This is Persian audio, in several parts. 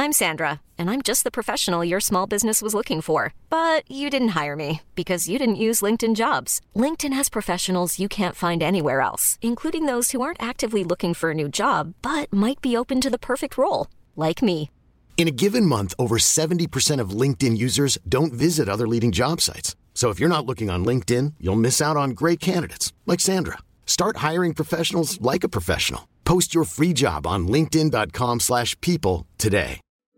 I'm Sandra, and I'm just the professional your small business was looking for. But you didn't hire me because you didn't use LinkedIn Jobs. LinkedIn has professionals you can't find anywhere else, including those who aren't actively looking for a new job, but might be open to the perfect role, like me. In a given month, over 70% of LinkedIn users don't visit other leading job sites. So if you're not looking on LinkedIn, you'll miss out on great candidates like Sandra. Start hiring professionals like a professional. Post your free job on linkedin.com/people today.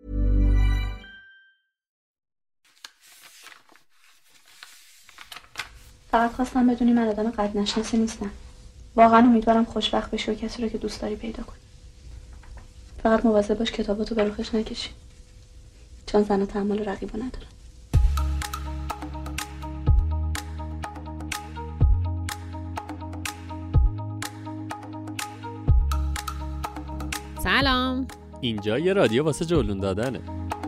فقط خواستم بدونی من آدم قد نشناسی نیستم. واقعا امیدوارم خوشبخت بشی و کسی رو که دوست داری پیدا کنی. فقط مواظب باش کتاباتو به روخش نکشی. چون زن‌ها تحمل رقیبا ندارن. سلام. اینجا یه رادیو واسه جلون دادنه.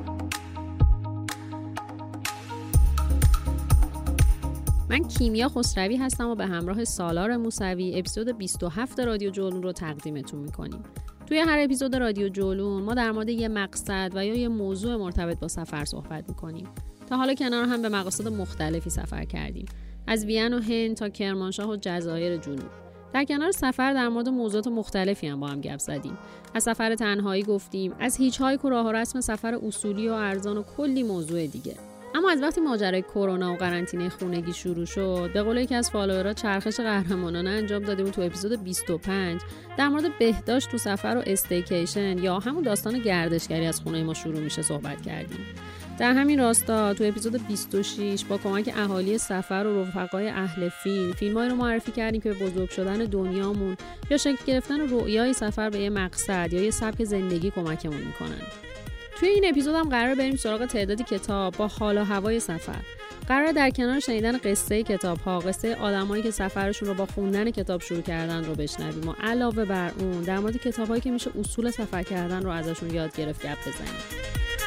من کیمیا خسروی هستم و به همراه سالار موسوی اپیزود 27 رادیو جولون رو تقدیمتون میکنیم. توی هر اپیزود رادیو جولون ما در مورد یه مقصد و یا یه موضوع مرتبط با سفر صحبت میکنیم. تا حالا کنار هم به مقاصد مختلفی سفر کردیم. از وین و هند تا کرمانشاه و جزایر جنوب. در کنار سفر در مورد موضوعات مختلفی هم با هم گپ زدیم. از سفر تنهایی گفتیم، از هیچ هایک و راه و رسم سفر اصولی و ارزان و کلی موضوع دیگه. اما از وقتی ماجرای کرونا و قرنطینه خونگی شروع شد، به قول یکی از فالوورها چرخش قهرمانانه انجام دادیم و تو اپیزود 25 در مورد بهداشت تو سفر و استیکیشن یا همون داستان گردشگری از خونه ما شروع میشه صحبت کردیم. در همین راستا تو اپیزود 26 با کمک اهالی سفر و رفقای اهل فیلمایی رو معرفی کردیم که به بزرگ شدن دنیامون یا شکل گرفتن رؤیای سفر به یه مقصد یا یه سبک زندگی کمکمون میکنن. توی این اپیزود هم قرار بریم سراغ تعدادی کتاب با حال و هوای سفر. قرار در کنار شنیدن قصه کتاب‌ها، قصه آدمایی که سفرشون رو با خوندن کتاب شروع کردن رو بشنویم و علاوه بر اون در مورد کتابایی که میشه اصول سفر کردن رو ازشون یاد گرفت گپ بزنیم.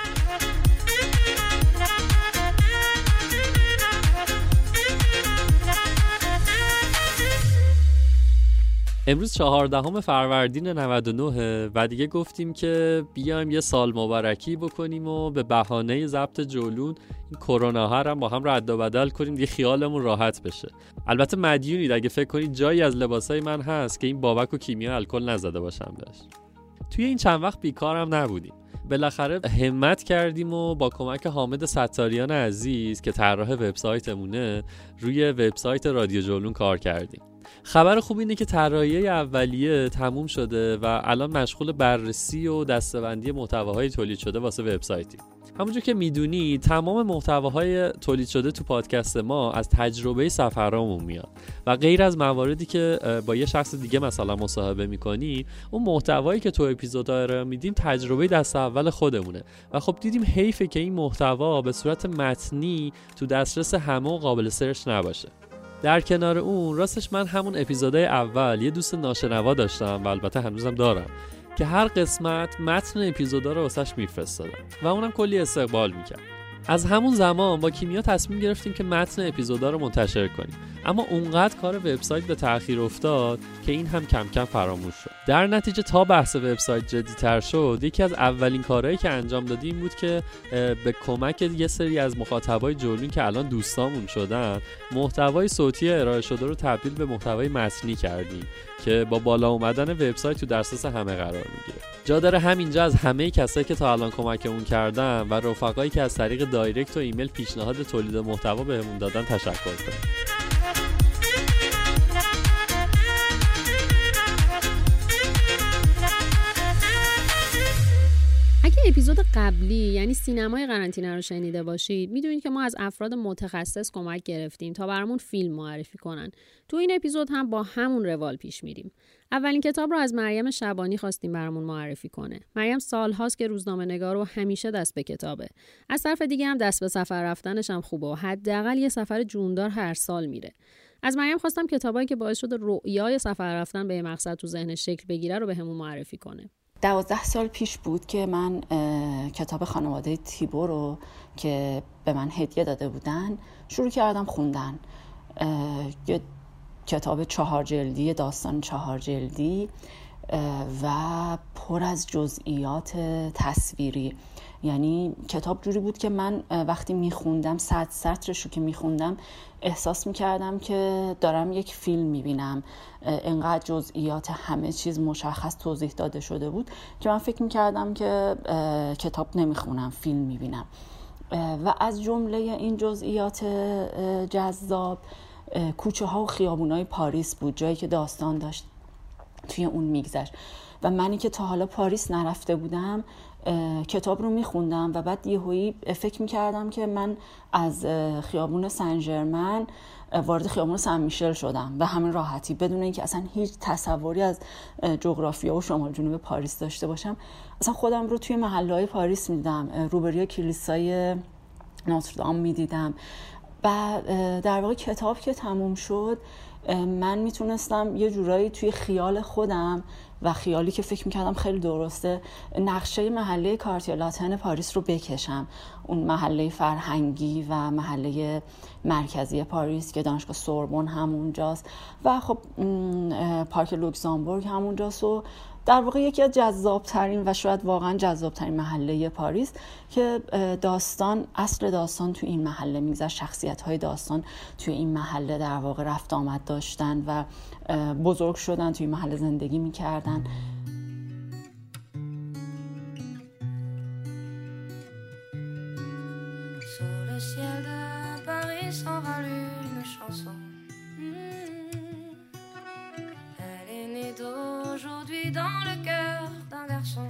امروز 14 فروردین 99 و دیگه گفتیم که بیایم یه سال مبارکی بکنیم و به بهانه ضبط جولون این کرونا ها هم با هم رد و بدل کنیم، دیگه خیالمون راحت بشه. البته مدیونید اگه فکر کنید جایی از لباسای من هست که این بابک و کیمیا الکل نزده باشم بهش. توی این چند وقت بیکارم نبودیم. بالاخره همت کردیم و با کمک حامد ستاریان عزیز که طراح وبسایتمونه روی وبسایت رادیو جولون کار کردیم. خبر خوب اینه که طراحی اولیه تموم شده و الان مشغول بررسی و دسته‌بندی محتواهای تولید شده واسه وبسایتی. همونجور که میدونی تمام محتواهای تولید شده تو پادکست ما از تجربه سفرامون میاد و غیر از مواردی که با یه شخص دیگه مثلا مصاحبه میکنی، اون محتوایی که تو اپیزودها رو میدیم تجربه دست اول خودمونه و خب دیدیم حیفه که این محتوا به صورت متنی تو دسترس همه و قابل سرچ نباشه. در کنار اون راستش من همون اپیزودهای اول یه دوست ناشنوا داشتم و البته هنوزم دارم که هر قسمت متن اپیزودا رو واسش میفرستادم و اونم کلی استقبال میکرد. از همون زمان با کیمیا تصمیم گرفتیم که متن اپیزودا رو منتشر کنیم، اما اونقدر کار وبسایت به تأخیر افتاد که این هم کم کم فراموش شد. در نتیجه تا بحث وبسایت جدی‌تر شد، یکی از اولین کارهایی که انجام دادیم بود که به کمک یه سری از مخاطبای جولون که الان دوستامون شدن، محتوای صوتی ارائه شده رو تبدیل به محتوای متنی کردیم که با بالا اومدن وبسایت تو دسترس همه قرار میگیره. جا داره همینجا از همه کسایی که تا الان کمکمون کردن و رفقایی که از طریق دایرکت و ایمیل پیشنهاد تولید محتوا بهمون دادن تشکر کنیم. اگه اپیزود قبلی یعنی سینمای قرنطینه رو شنیده باشید، میدونید که ما از افراد متخصص کمک گرفتیم تا برامون فیلم معرفی کنن. تو این اپیزود هم با همون روال پیش میریم. اولین کتاب رو از مریم شبانی خواستیم برامون معرفی کنه. مریم سال‌هاست که روزنامه‌نگار و همیشه دست به کتابه. از طرف دیگه هم دست به سفر رفتنش هم خوبه و حداقل یه سفر جوندار هر سال میره. از مریم خواستم کتابایی که باعث شده رؤیای سفر رفتن به مقصد تو ذهنش شکل بگیره رو بهمون معرفی کنه. 12 سال پیش بود که من کتاب خانواده تیبو رو که به من هدیه داده بودن شروع کردم خوندن. یه کتاب 4 جلدی، داستان 4 جلدی و پر از جزئیات تصویری. یعنی کتاب جوری بود که من وقتی میخوندم 100 سطرش رو که میخوندم احساس میکردم که دارم یک فیلم میبینم. انقدر جزئیات همه چیز مشخص توضیح داده شده بود که من فکر میکردم که کتاب نمیخونم، فیلم میبینم. و از جمله این جزئیات جذاب کوچه ها و خیابونای پاریس بود، جایی که داستان داشت توی اون میگذشت. و منی که تا حالا پاریس نرفته بودم کتاب رو میخوندم و بعد یهویی فکر میکردم که من از خیابون سن ژرمن وارد خیابون سن میشل شدم و همین راحتی، بدون اینکه اصلا هیچ تصوری از جغرافیا و شمال جنوب پاریس داشته باشم. اصلا خودم رو توی محله‌های پاریس میدیدم، روبروی کلیسای نوتردام میدیدم. و در واقع کتاب که تموم شد من میتونستم یه جورایی توی خیال خودم و خیالی که فکر میکردم خیلی درسته نقشه محله کارتیر لاتن پاریس رو بکشم. اون محله فرهنگی و محله مرکزی پاریس که دانشگاه سوربن همونجاست و خب پارک لوکزامبورگ همونجاست و در واقع یکی از جذابترین و شاید واقعا جذابترین محله پاریس که اصل داستان توی این محله میگذشت. شخصیت‌های داستان توی این محله در واقع رفت آمد داشتن و بزرگ شدن، توی این محله زندگی میکردن. Dans le cœur d'un garçon.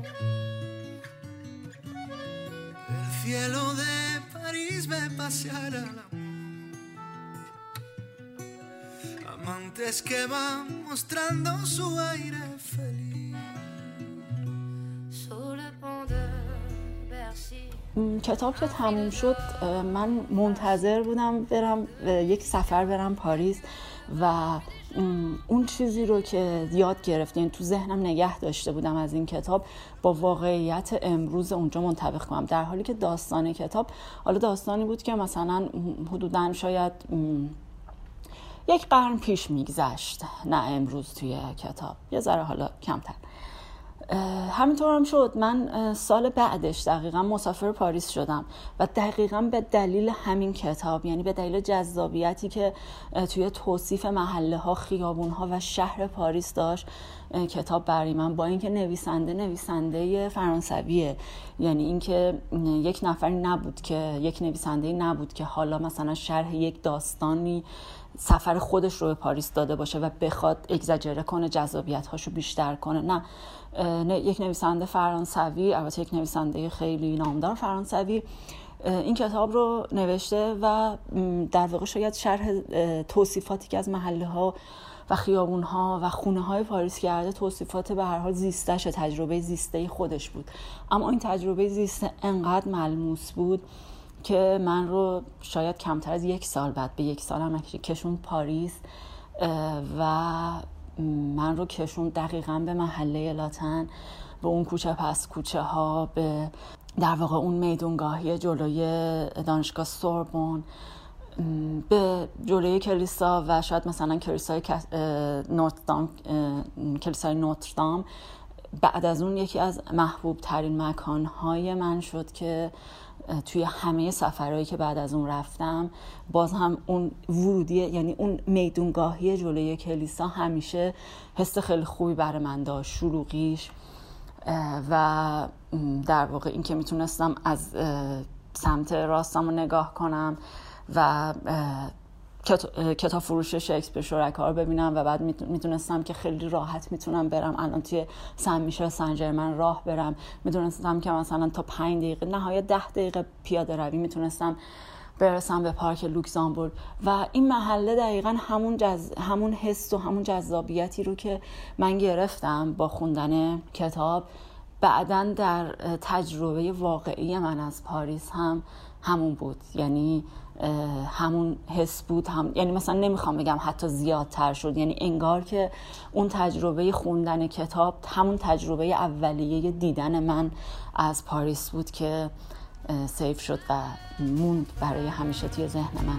El cielo de París ve pasear al amor. Amantes que van mostrando su aire feliz. Sous le pont de Bercy. کتاب که تموم شد من منتظر بودم برم یک سفر برم پاریس و اون چیزی رو که یاد گرفتم تو ذهنم نگه داشته بودم از این کتاب با واقعیت امروز اونجا منطبق کنم. در حالی که داستان کتاب حالا داستانی بود که مثلا حدوداً شاید یک قرن پیش میگذشت، نه امروز توی کتاب یه ذره حالا کمتر. همینطور هم شد. من سال بعدش دقیقاً مسافر پاریس شدم و دقیقاً به دلیل همین کتاب، یعنی به دلیل جذابیتی که توی توصیف محله ها، خیابون ها و شهر پاریس داشت کتاب برای من، با اینکه نویسنده فرانسویه، یعنی اینکه یک نویسنده نبود که حالا مثلا شرح یک داستانی سفر خودش رو به پاریس داده باشه و بخواد اگزاجره کنه، جذابیت هاشو بیشتر کنه. نه، یک نویسنده فرانسوی، البته یک نویسنده خیلی نامدار فرانسوی این کتاب رو نوشته و در واقع شاید شرح توصیفاتی که از محله ها و خیابون ها و خونه های پاریس کرده توصیفات به هر حال زیستش، تجربه زیسته خودش بود. اما این تجربه زیسته انقدر ملموس بود که من رو شاید کمتر از 1 سال بعد، به 1 سال هم کشوند پاریس و من رو کشوند دقیقاً به محله لاتن، به اون کوچه پس کوچه ها، به در واقع اون میدونگاهی جلوی دانشگاه سوربن، به جلوی کلیسا و شاید مثلا کلیسای نوتردام. بعد از اون یکی از محبوب ترین مکانهای من شد که توی همه سفرهایی که بعد از اون رفتم باز هم اون ورودی، یعنی اون میدونگاهی جلوی کلیسا همیشه حس خیلی خوبی برای من داشت، شلوغیش و در واقع این که میتونستم از سمت راستم رو نگاه کنم و کتاب فروش شکسپیر شرکا رو ببینم و بعد میتونستم که خیلی راحت میتونم برم الان توی سن میشل سن ژرمن راه برم. میتونستم که مثلا تا 5 دقیقه نهایت 10 دقیقه پیاده روی میتونستم برسم به پارک لوکزامبورگ و این محله دقیقاً همون حس و همون جذابیتی رو که من گرفتم با خوندن کتاب بعداً در تجربه واقعی من از پاریس هم همون بود. یعنی همون حس بود، یعنی مثلا نمیخوام بگم حتی زیادتر شد، یعنی انگار که اون تجربه خوندن کتاب همون تجربه اولیه دیدن من از پاریس بود که سیو شد و موند برای همیشه توی ذهن من.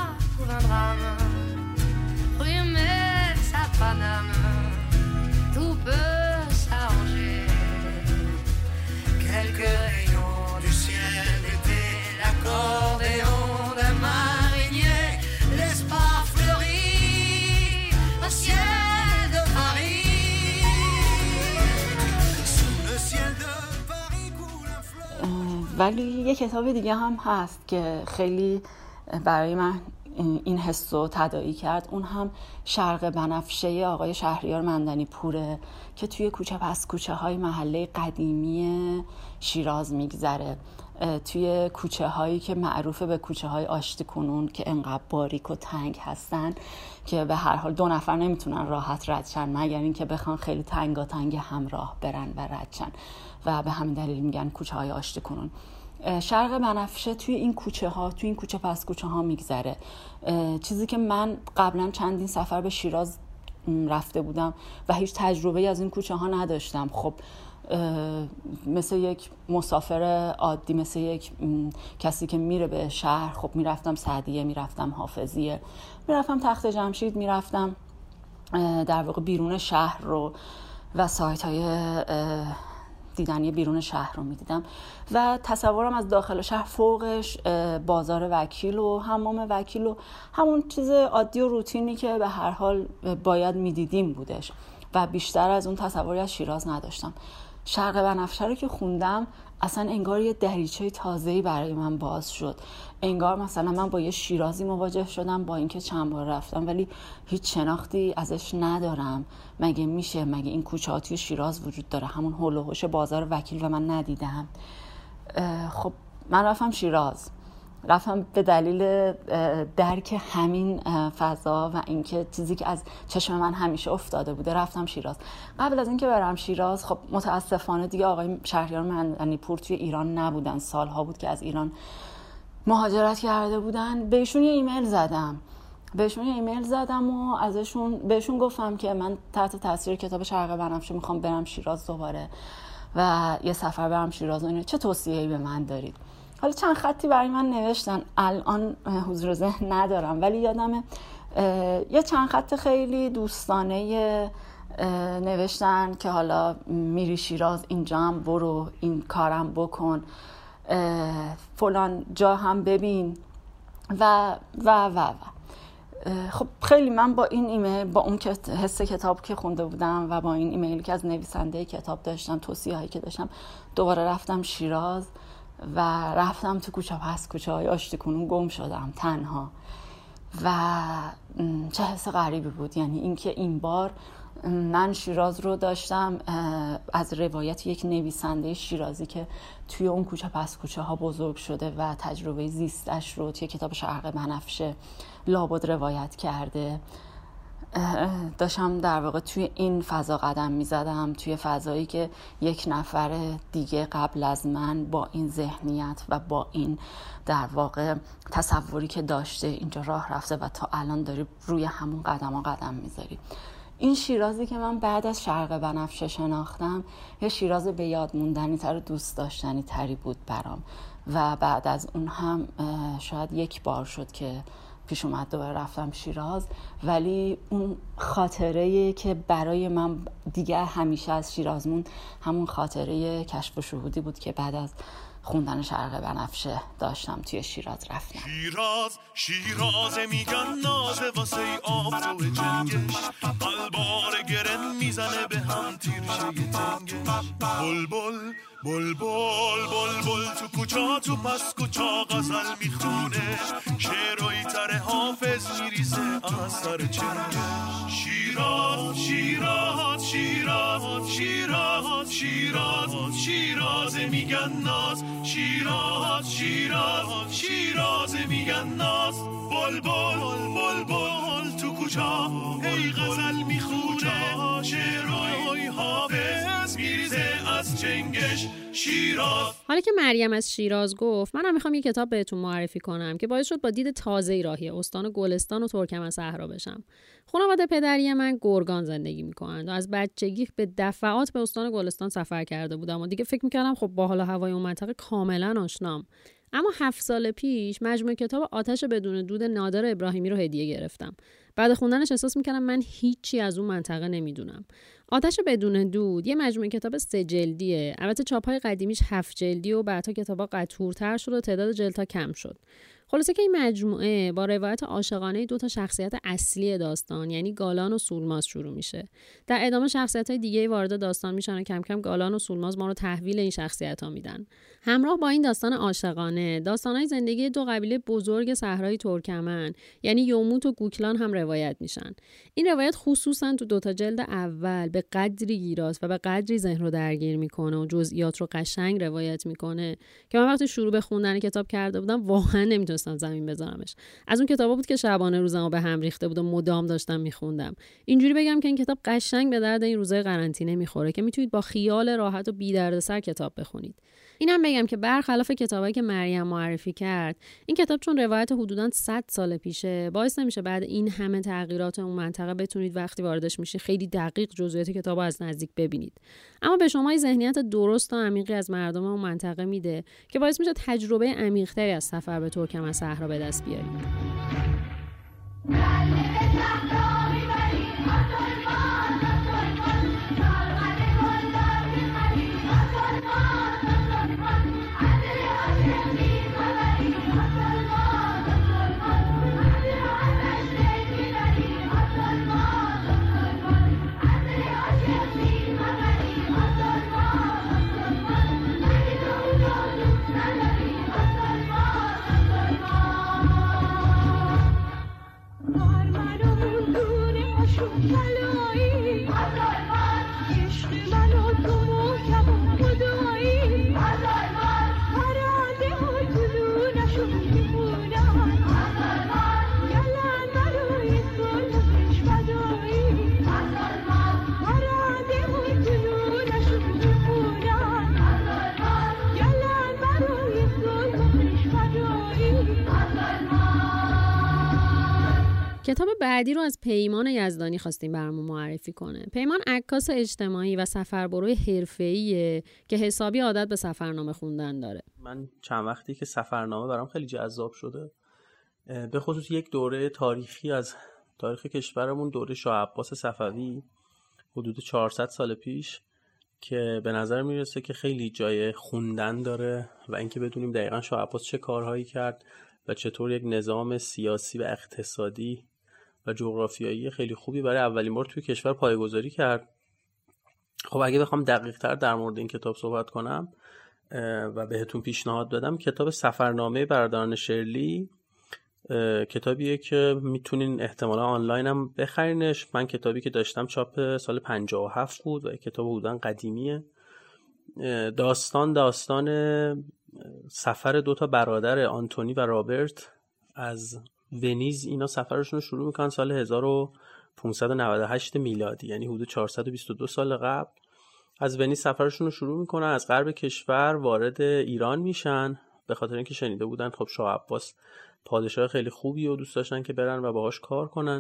Tout peut s'arranger. Quelques rayons du ciel d'été, l'accordéon d'un marinier, l'espoir fleurit au ciel de Paris. Sous le ciel de Paris coule un fleuve. ولی یه کتاب دیگه هم هست که خیلی برای من این حس رو تداعی کرد. اون هم شرق بنفشه آقای شهریار مندنی پوره که توی کوچه پس کوچه های محله قدیمی شیراز میگذره، توی کوچه هایی که معروفه به کوچه های آشتی کنون که انقدر باریک و تنگ هستن که به هر حال 2 نفر نمیتونن راحت رد شن مگر اینکه بخوان خیلی تنگاتنگ همراه برن و رد شن و به همین دلیل میگن کوچه های آشتی کنون. شرق بنفشه توی این کوچه ها، توی این کوچه پس کوچه ها میگذره. چیزی که من قبلا چندین سفر به شیراز رفته بودم و هیچ تجربه از این کوچه ها نداشتم. خب مثل یک مسافر عادی، مثل یک کسی که میره به شهر، خب میرفتم سعدیه، میرفتم حافظیه، میرفتم تخت جمشید، میرفتم در واقع بیرون شهر رو و سایت های دیدنی بیرون شهر رو میدیدم و تصورم از داخل شهر فوقش بازار وکیل و حمام وکیل و همون چیز عادی و روتینی که به هر حال باید میدیدیم بودش و بیشتر از اون تصوری از شیراز نداشتم. شرق بنفشه رو که خوندم اصلا انگار یه دریچه تازه‌ای برای من باز شد. انگار مثلا من با یه شیرازی مواجه شدم، با اینکه چند بار رفتم ولی هیچ شناختی ازش ندارم. مگه میشه؟ مگه این کوچه‌ها توی شیراز وجود داره؟ همون هول و هوش بازار وکیل و من ندیدم. خب من رفتم شیراز، رفتم به دلیل درک همین فضا و اینکه چیزی که از چشم من همیشه افتاده بوده رفتم شیراز. قبل از اینکه برم شیراز خب متاسفانه دیگه آقای شهریار مندنی پور توی ایران نبودن، سالها بود که از ایران مهاجرت کرده بودن. بهشون یه ایمیل زدم و بهشون گفتم که من تحت تاثیر کتاب شرق بنفشه میخوام برم شیراز دوباره و یه سفر برم شیراز و چه توصیه‌ای به من دارید؟ حالا چند خطی برای من نوشتن، الان حضور ذهن ندارم ولی یادمه یه چند خط خیلی دوستانه نوشتن که حالا میری شیراز اینجا هم برو، این کارم بکن، فلان جا هم ببین و خب خیلی من با این ایمیل، با اون حس کتاب که خونده بودم و با این ایمیلی که از نویسنده کتاب داشتم، توصیه‌هایی که داشتم، دوباره رفتم شیراز و رفتم تو کوچه پس کوچه های آشتی کنون گم شدم تنها و چه حس غریبی بود. یعنی اینکه این بار من شیراز رو داشتم از روایت یک نویسنده شیرازی که توی اون کوچه پس کوچه ها بزرگ شده و تجربه زیستش رو توی کتاب شرق بنفشه لابد روایت کرده، داشتم در واقع توی این فضا قدم میزدم، توی فضایی که یک نفر دیگه قبل از من با این ذهنیت و با این در واقع تصوری که داشته اینجا راه رفته و تا الان داری روی همون قدم میذاری. این شیرازی که من بعد از شرق بنفشه شناختم یه شیراز به یاد موندنی تر و دوست داشتنی تری بود برام و بعد از اون هم شاید یک بار شد که پیش اومد دوباره رفتم شیراز، ولی اون خاطره که برای من دیگه همیشه از شیراز موند همون خاطره کشف و شهودی بود که بعد از خوندن شرق بنفشه داشتم توی شیراز رفتم. شیراز میگن نازه واسه آفتو جنگش، قلبار گرم میزنه به هم تیرشه تنگش. بل تو کوچا تو پس کوچا غزل میخونه، شعرهای تر حافظ میریزه از سر چنگش. شیراز میگن ناز، شیراز میگن ناز. بل تو کوچا هی غزل میخونه، شعرهای حافظ میریزه از چنگش. شیراز. حالا که مریم از شیراز گفت، منم میخوام یه کتاب بهتون معرفی کنم که باعث شد با دید تازه‌ای راهی استان گلستان و ترکمن‌صحرا بشم. خانواده پدری من گرگان زندگی میکنند و از بچگی به دفعات به استان گلستان سفر کرده بودم و دیگه فکر میکردم خب با حال هوای اون منطقه کاملا آشنام. اما 7 سال پیش مجموعه کتاب آتش بدون دود نادر ابراهیمی رو هدیه گرفتم. بعد خوندنش احساس میکردم من هیچی از اون منطقه نمیدونم. آتش بدون دود یه مجموعه کتاب 3 جلدیه. البته چاپ‌های قدیمیش 7 جلدی و بعدها کتابا قطورتر شد و تعداد جلدها کم شد. خلاصه که این مجموعه با روایت عاشقانه 2 شخصیت اصلی داستان یعنی گالان و سولماز شروع میشه. در ادامه شخصیت‌های دیگه‌ای وارد داستان میشن و کم کم گالان و سولماز ما رو تحویل این شخصیت‌ها میدن. همراه با این داستان عاشقانه، داستان‌های زندگی 2 قبیله بزرگ صحرای ترکمن یعنی یوموت و گوکلان هم روایت میشن. این روایت خصوصا تو 2 جلد اول به قدری گیراست و به قدری ذهن رو درگیر میکنه و جزئیات رو قشنگ روایت میکنه که من وقتی شروع به خوندن کتاب کرده بودم واقعا نمیتونستم زمین بذارمش. از اون کتابا بود که شبانه روزمو به هم ریخته بود و مدام داشتم میخوندم. اینجوری بگم که این کتاب قشنگ به درد این روزای قرنطینه میخوره که میتونید با خیال راحت و بی دردسر کتاب بخونید. اینم بگم که برخلاف کتابایی که مریم معرفی کرد، این کتاب چون روایت حدوداً 100 سال پیشه، باعث نمیشه بعد این همه تغییرات اون منطقه بتونید وقتی واردش میشید خیلی دقیق جزئیات کتابو از نزدیک ببینید. اما به شما ذهنیت درست و عمیقی از مردم اون منطقه میده که باعث میشه تجربه عمیق‌تری از سفر به ترکمن صحرا به دست بیارید. کتاب بعدی رو از پیمان یزدانی خواستیم برامون معرفی کنه. پیمان عکاس اجتماعی و سفربروی حرفه‌ایه که حسابی عادت به سفرنامه خوندن داره. من چند وقتی که سفرنامه برام خیلی جذاب شده، به خصوص یک دوره تاریخی از تاریخ کشورمون، دوره شاه عباس صفوی حدود 400 سال پیش، که به نظر میرسه که خیلی جای خوندن داره و اینکه بدونیم دقیقاً شاه عباس چه کارهایی کرد و چطور یک نظام سیاسی و اقتصادی و جغرافیایی خیلی خوبی برای اولین بار توی کشور پایه‌گذاری کرد. خب اگه بخوام دقیق‌تر در مورد این کتاب صحبت کنم و بهتون پیشنهاد بدم، کتاب سفرنامه برادران شرلی کتابیه که میتونین احتمالا آنلاین هم بخرینش. من کتابی که داشتم چاپ سال 57 بود و کتاب حدوداً قدیمیه. داستان سفر 2 برادر آنتونی و رابرت از ونیز. اینا سفرشون رو شروع میکنن سال 1598 میلادی، یعنی حدود 422 سال قبل. از ونیز سفرشون رو شروع میکنن، از غرب کشور وارد ایران میشن، به خاطر اینکه شنیده بودن خب شاه عباس پادشاه خیلی خوبی و دوست داشتن که برن و باهاش کار کنن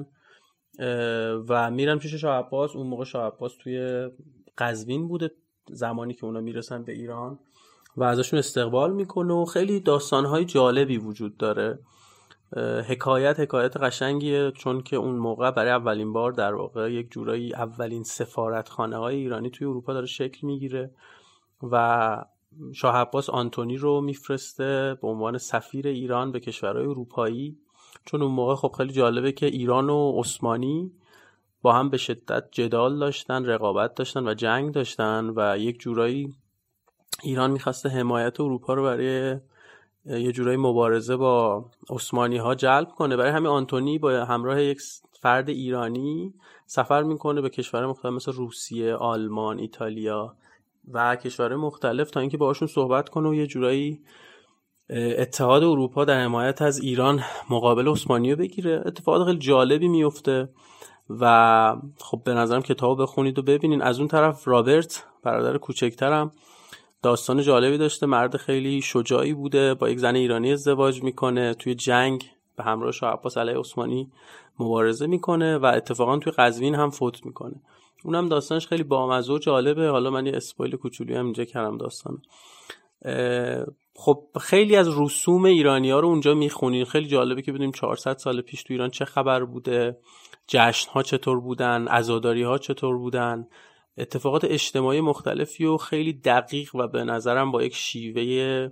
و میرن پیش شاه عباس. اون موقع شاه عباس توی قزوین بوده زمانی که اونا میرسن به ایران و ازشون استقبال میکنه و خیلی داستانهای جالبی وجود داره. حکایت قشنگیه، چون که اون موقع برای اولین بار در واقع یک جورایی اولین سفارتخانه‌های ایرانی توی اروپا داره شکل میگیره و شاه عباس آنتونی رو میفرسته به عنوان سفیر ایران به کشورهای اروپایی، چون اون موقع خب خیلی جالبه که ایران و عثمانی با هم به شدت جدال داشتن، رقابت داشتن و جنگ داشتن و یک جورایی ایران میخواسته حمایت اروپا رو برای یه جورایی مبارزه با عثمانی ها جلب کنه. برای همین آنتونی با همراه یک فرد ایرانی سفر میکنه به کشورهای مختلف مثل روسیه، آلمان، ایتالیا و کشورهای مختلف تا اینکه باهاشون صحبت کنه و یه جورایی اتحاد اروپا در حمایت از ایران مقابل عثمانی رو بگیره. اتفاقات خیلی جالبی میفته و خب به نظرم کتابو بخونید و ببینین. از اون طرف رابرت برادر کوچکترم داستان جالبی داشته. مرد خیلی شجاعی بوده، با یک زن ایرانی ازدواج میکنه، توی جنگ به همراه شاه عباس علیه عثمانی مبارزه میکنه و اتفاقا توی قزوین هم فوت میکنه. اونم داستانش خیلی بامزه و جالبه. حالا من یه اسپویل کوچولی هم اینجا کردم داستان. خب خیلی از رسوم ایرانی‌ها رو اونجا میخونین. خیلی جالبه که بدونیم 400 سال پیش تو ایران چه خبر بوده، جشن‌ها چطور بودن، عزاداری‌ها چطور بودن، اتفاقات اجتماعی مختلفی و خیلی دقیق و به نظرم با یک شیوه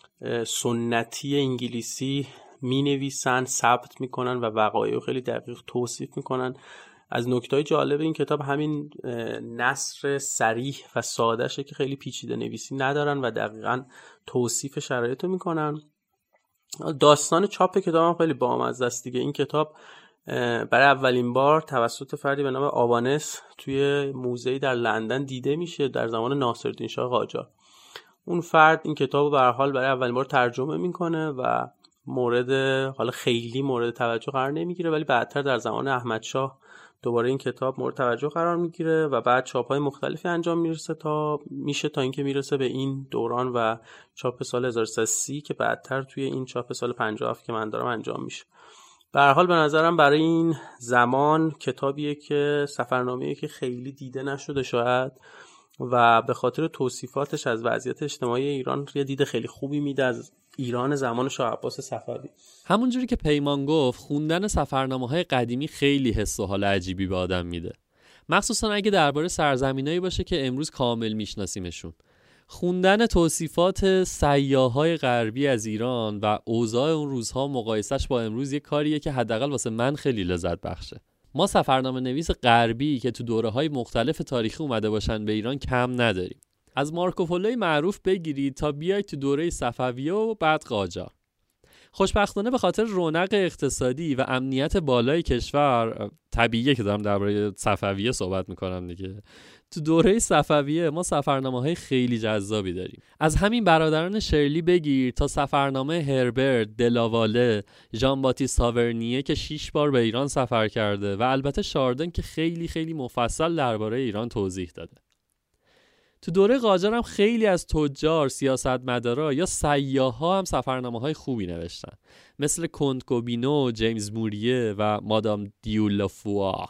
سنتی انگلیسی مینویسن، ثبت میکنن و وقایع خیلی دقیق توصیف میکنن. از نکته‌های جالب این کتاب همین نثر صریح و ساده‌شه که خیلی پیچیده نویسی ندارن و دقیقاً توصیف شرایط رو میکنن. داستان چاپ کتاب هم خیلی بامزه است دیگه. این کتاب برای اولین بار توسط فردی به نام آوانس توی موزه‌ای در لندن دیده میشه در زمان ناصرالدین شاه قاجار. اون فرد این کتاب رو به هر حال برای اولین بار ترجمه میکنه و حالا خیلی مورد توجه قرار نمیگیره، ولی بعدتر در زمان احمد شاه دوباره این کتاب مورد توجه قرار میگیره و بعد چاپ‌های مختلفی انجام میشه تا اینکه میرسه به این دوران و چاپ سال 1330 که بعدتر توی این چاپ سال 57 که من دارم انجام میشه. به هر حال به نظرم برای این زمان کتابیه که سفرنامه‌ای که خیلی دیده نشده شاید و به خاطر توصیفاتش از وضعیت اجتماعی ایران یه دید خیلی خوبی میده از ایران زمان شاه عباس صفوی. همونجوری که پیمان گفت خوندن سفرنامه‌های قدیمی خیلی حس و حال عجیبی به آدم میده، مخصوصا اگه درباره سرزمینایی باشه که امروز کامل میشناسیمشون. خوندن توصیفات سیاح‌های غربی از ایران و اوضاع اون روزها مقایسهش با امروز یه کاریه که حداقل واسه من خیلی لذت بخشه. ما سفرنامه نویس غربی که تو دوره‌های مختلف تاریخی اومده باشن به ایران کم نداریم. از مارکوپولوی معروف بگیرید تا بیاید تو دوره صفویه و بعد قاجار. خوشبختانه به خاطر رونق اقتصادی و امنیت بالای کشور، طبیعیه که دارم درباره صفویه صحبت میکنم دیگه، تو دوره صفویه ما سفرنامه‌های خیلی جذابی داریم. از همین برادران شرلی بگیر تا سفرنامه هربرت، دلاواله، ژان باتیست تاورنیه که 6 بار به ایران سفر کرده و البته شاردن که خیلی خیلی مفصل درباره ایران توضیح داده. تو دوره قاجار هم خیلی از تجار، سیاستمدارا یا سیاح‌ها هم سفرنامه‌های خوبی نوشتن، مثل کنت گوبینو، جیمز موریه و مادام دیولافوا.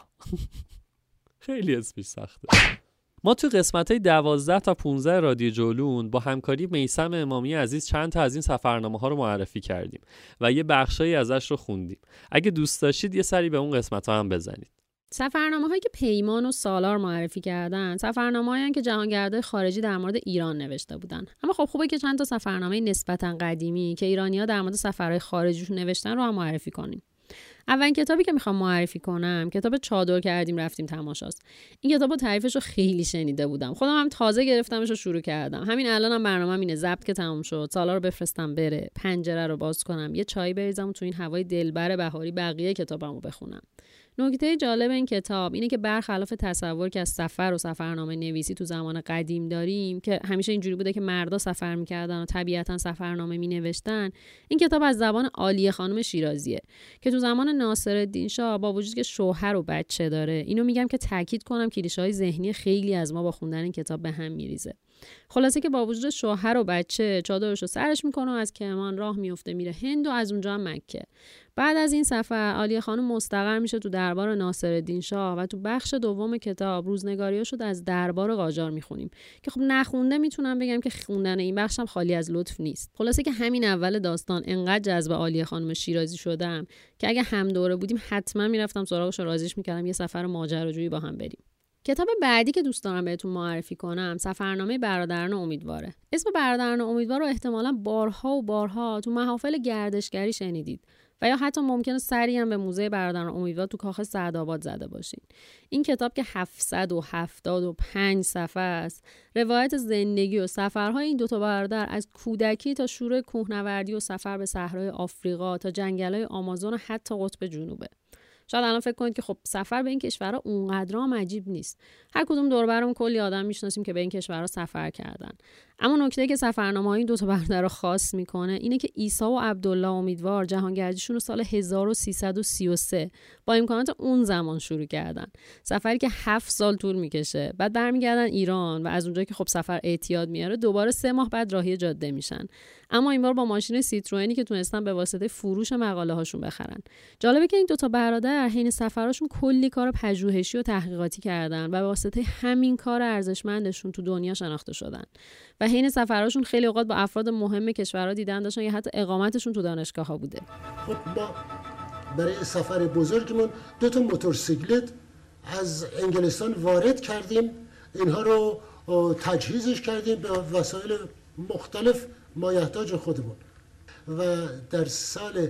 خیلی اسمش سخته. ما تو قسمت‌های 12 تا 15 رادیو جولون با همکاری میثم امامی عزیز چند تا از این سفرنامه‌ها رو معرفی کردیم و یه بخشایی ازش رو خوندیم. اگه دوست داشتید یه سری به اون قسمت‌ها هم بزنید. سفرنامه‌هایی که پیمان و سالار معرفی کردن سفرنامه‌هایی که جهانگردای خارجی در مورد ایران نوشته بودن. اما خب خوبه که چند تا سفرنامه نسبتاً قدیمی که ایرانی‌ها در مورد سفرهای خارجیشون نوشتن رو هم معرفی کنیم. اولین کتابی که میخوام معرفی کنم کتاب چادر کردیم رفتیم تماشاست. این کتابو تعریفش رو خیلی شنیده بودم، خودم هم تازه گرفتمش و شروع کردم. همین الانم برنامه‌م اینه ضبط که تموم شد سالار رو بفرستم بره، پنجره رو باز کنم، یه چای بریزم و تو این هوای دلبر بهاری بقیه کتابمو بخونم. نکته جالب این کتاب اینه که برخلاف تصور که از سفر و سفرنامه نویسی تو زمان قدیم داریم که همیشه اینجوری بوده که مردا سفر می‌کردن و طبیعتاً سفرنامه می‌نوشتن، این کتاب از زبان عالیه خانم شیرازیه که تو زمان ناصرالدین شاه با وجود که شوهر و بچه داره، اینو میگم که تاکید کنم کلیشه‌های ذهنی خیلی از ما با خوندن این کتاب به هم میریزه. خلاصه که با وجود شوهر و بچه چادرشو سرش میکنه و از کرمان راه میفته میره هند و از اونجا هم مکه. بعد از این سفر عالیه خانم مستقر میشه تو دربار ناصرالدین شاه و تو بخش دوم کتاب روزنگاریاشو از دربار قاجار میخونیم که خب نخونده میتونم بگم که خوندن این بخش هم خالی از لطف نیست. خلاصه که همین اول داستان انقدر جذب عالیه خانم شیرازی شدم که اگه هم دوره بودیم حتما میرفتم سراغش و راضیش میکردم یه سفر ماجراجویی با هم بریم. کتاب بعدی که دوست دارم بهتون معرفی کنم سفرنامه برادران امیدواره. اسم برادران امیدوار رو احتمالاً بارها و بارها تو محافل گردشگری شنیدید و یا حتی ممکنه سری هم به موزه برادران امیدوار تو کاخ سعدآباد زده باشین. این کتاب که 775 صفحه است، روایت زندگی و سفرهای این دوتا برادر از کودکی تا شروع کوهنوردی و سفر به صحرای آفریقا تا جنگل‌های آمازون و حتی قطب جنوبه. شاید الان فکر کنید که خب سفر به این کشورها اونقدر هم عجیب نیست. هر کدوم دور و برمون کلی آدم میشناسیم که به این کشورها سفر کردن. اما نکته که سفرنامه‌های این دو تا برادر رو خاص میکنه اینه که عیسی و عبدالله امیدوار جهانگردیشون رو سال 1333 با امکانات اون زمان شروع کردن. سفری که 7 سال طول میکشه. بعد برمیگردن ایران و از اونجایی که خب سفر اعتیاد میاره دوباره 3 ماه بعد راهی جاده میشن. اما این بار با ماشین سیتروئنی که تونستن به واسطه فروش مقاله هاشون بخرن. جالبه که این دو تا برادر حین سفراشون کلی کار پژوهشی و تحقیقاتی کردن و به واسطه همین کار ارزشمندشون تو دنیا شناخته شدن. و و حین سفرهاشون خیلی اوقات با افراد مهم کشورها دیدن داشتن یا حتی اقامتشون تو دانشگاه‌ها بوده. خب ما برای سفر بزرگمون 2 موتورسیکلت از انگلستان وارد کردیم، اینها رو تجهیزش کردیم به وسایل مختلف مایحتاج خودمون و در سال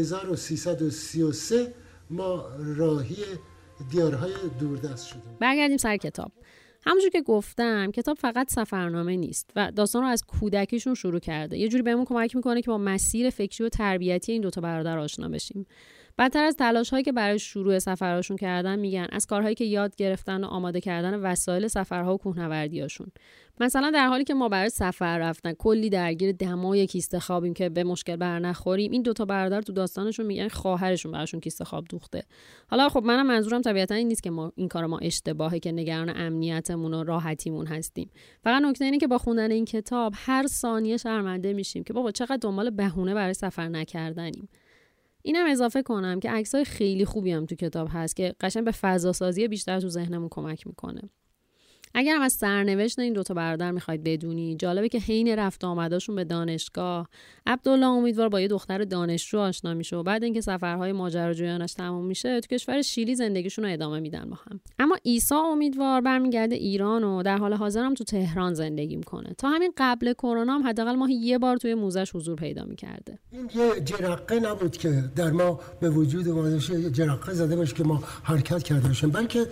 1333 ما راهی دیارهای دوردست شدیم. برگردیم سر کتاب. همونجور که گفتم کتاب فقط سفرنامه نیست و داستان رو از کودکیشون شروع کرده. یه جوری بهمون کمک میکنه که با مسیر فکری و تربیتی این 2 برادر آشنا بشیم. بدتر از تلاش‌هایی که برای شروع سفرهاشون کردن میگن از کارهایی که یاد گرفتن و آماده کردن وسایل سفرها و کوهنوردیاشون. مثلا در حالی که ما برای سفر رفتن کلی درگیر دمای کیسه خوابیم که به مشکل بر نخوریم، این 2 برادر تو داستانشون میگن خواهرشون براشون کیسه خواب دوخته. حالا خب منم منظورم طبیعتا این نیست که این کار ما اشتباهه که نگران امنیتمون و راحتیمون هستیم. فقط نکته اینه که با خوندن این کتاب هر ثانیه شرمنده میشیم که بابا چقدر دنبال بهونه برای سفر نکردنیم. اینم اضافه کنم که عکسای خیلی خوبی هم تو کتاب هست که قشنگ به فضا سازی بیشتر تو ذهنمون کمک میکنه. اگر هم از سرنوشت این 2 برادر میخواید بدونی، جالبه که حین رفت آمداشون به دانشگاه عبدالله امیدوار با یه دختر دانشجو آشنا میشه و بعد اینکه سفرهای ماجراجویانش تموم میشه تو کشور شیلی زندگیشون رو ادامه میدن با هم. اما عیسی امیدوار برمیگرده ایران و در حال حاضر هم تو تهران زندگی میکنه. تا همین قبل کرونا هم حداقل ماهی 1 بار توی موزهش حضور پیدا میکرده. این یه جرقه نبود که در ما به وجود اومده شه، جرقه زده باشه که ما حرکت کرده باشیم، بلکه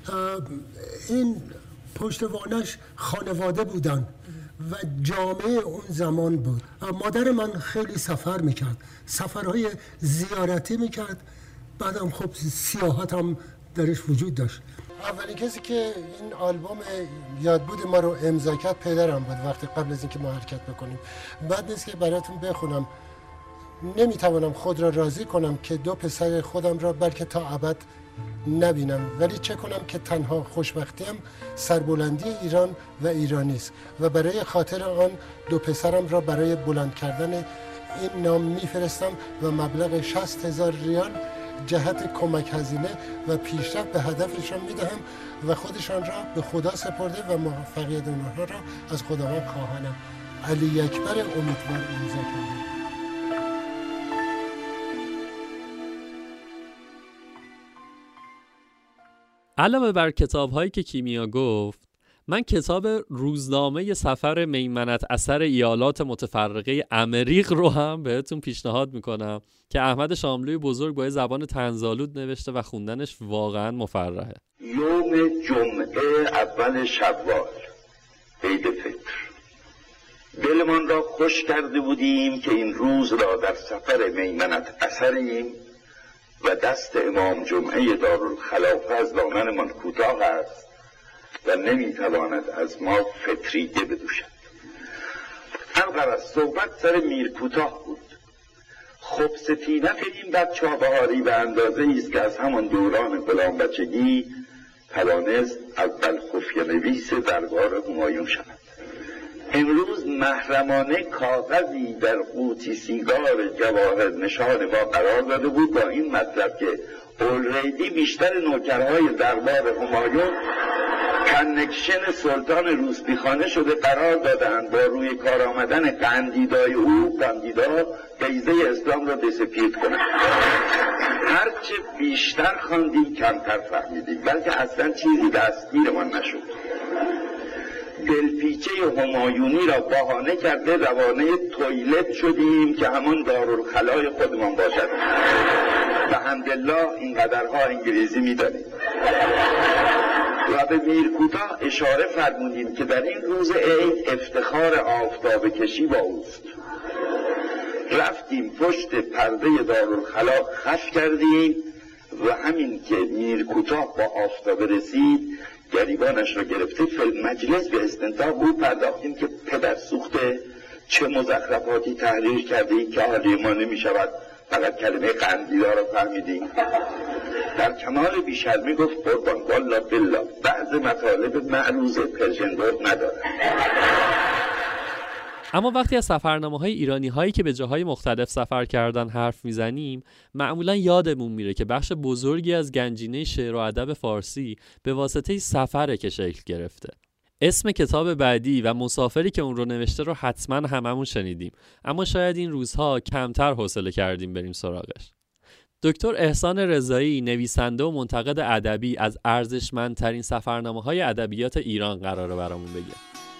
این پشتوانش خانواده بودن و جامعه اون زمان بود. مادر من خیلی سفر میکرد، سفرهای زیارتی میکرد، بعدم خب سیاحت هم درش وجود داشت. اولین کسی که این آلبوم یادبود ما رو امضا کرد پدرم بود وقتی قبل از اینکه ما حرکت بکنیم. بعد نیست که براتون بخونم، نمیتوانم خود را راضی کنم که 2 پسر خودم را بلکه تا ابد نبینم، ولی چه کنم که تنها خوشبختیم سربلندی ایران و ایرانی است و برای خاطر آن 2 پسرم را برای بلند کردن این نام میفرستم و مبلغ 60,000 ریال جهت کمک هزینه و پیشرفت به هدفشان میدهم و خودشان را به خدا سپرده و موفقیت آنها را از خداوند خواهانم. علی اکبر امیدوار امضا کردم. علاوه بر کتاب‌هایی که کیمیا گفت، من کتاب روزنامه سفر میمنت اثر ایالات متفرقه امریق رو هم بهتون پیشنهاد میکنم که احمد شاملوی بزرگ با زبان طنزآلود نوشته و خوندنش واقعا مفرحه. یوم جمعه اول شوال، عید فطر. دلمان را خوش کرده بودیم که این روز را در سفر میمنت اثریم و دست امام جمعه دارالخلافه از دامنمان کوتاه است و نمیتواند از ما فطریه بدوشد. البته صحبت سر میرکوتاه بود. خب ستینت این بچه‌ها بهاری به اندازه است که از همان دوران غلام بچگی توانست اول خفیه نویس دربار همایون شود. امروز محرمانه کاغذی در قوطی سیگار جواهر نشان ما قرار داده بود با این مطلب که اولریدی بیشتر نوکرهای دربار همایون کنکشن سلطان روسپیخانه شده قرار دادند با روی کار آمدن قندیدای او قندیدا بیضه اسلام را بسپید کنند. هرچه بیشتر خواندیم کمتر فهمیدیم، بلکه اصلا چیزی دستگیرمان نشد. دلپیچه همایونی را بهانه کرده روانه تویلت شدیم که همون دارالخلای خودمان باشد. به حمدالله این قدرها انگلیزی می‌دانیم. و به میرکوتاه اشاره فرمودیم که در این روز عید افتخار آفتاب کشی با اوست. رفتیم پشت پرده دارالخلا خف کردیم و همین که میرکوتاه با آفتاب رسید گریبانش را گرفته فیلم مجلس به استنتاق او پرداختیم که پدر سوخته چه مزخرفاتی تحریر کرده ای که حالی ما نمی شود، فقط کلمه قندیدا را فهمیدیم. در کمال بیشرمی گفت قربان والله بالله بعض مطالب معروض پرژن برد نداره. اما وقتی از سفرنامه‌های ایرانی‌هایی که به جاهای مختلف سفر کردن حرف میزنیم، معمولا یادمون میره که بخش بزرگی از گنجینه شعر و ادب فارسی به واسطه سفره که شکل گرفته. اسم کتاب بعدی و مسافری که اون رو نوشته رو حتما هممون شنیدیم، اما شاید این روزها کمتر حوصله کردیم بریم سراغش. دکتر احسان رضایی، نویسنده و منتقد ادبی، از ارزشمندترین سفرنامه‌های ادبیات ایران قراره برامون بگه.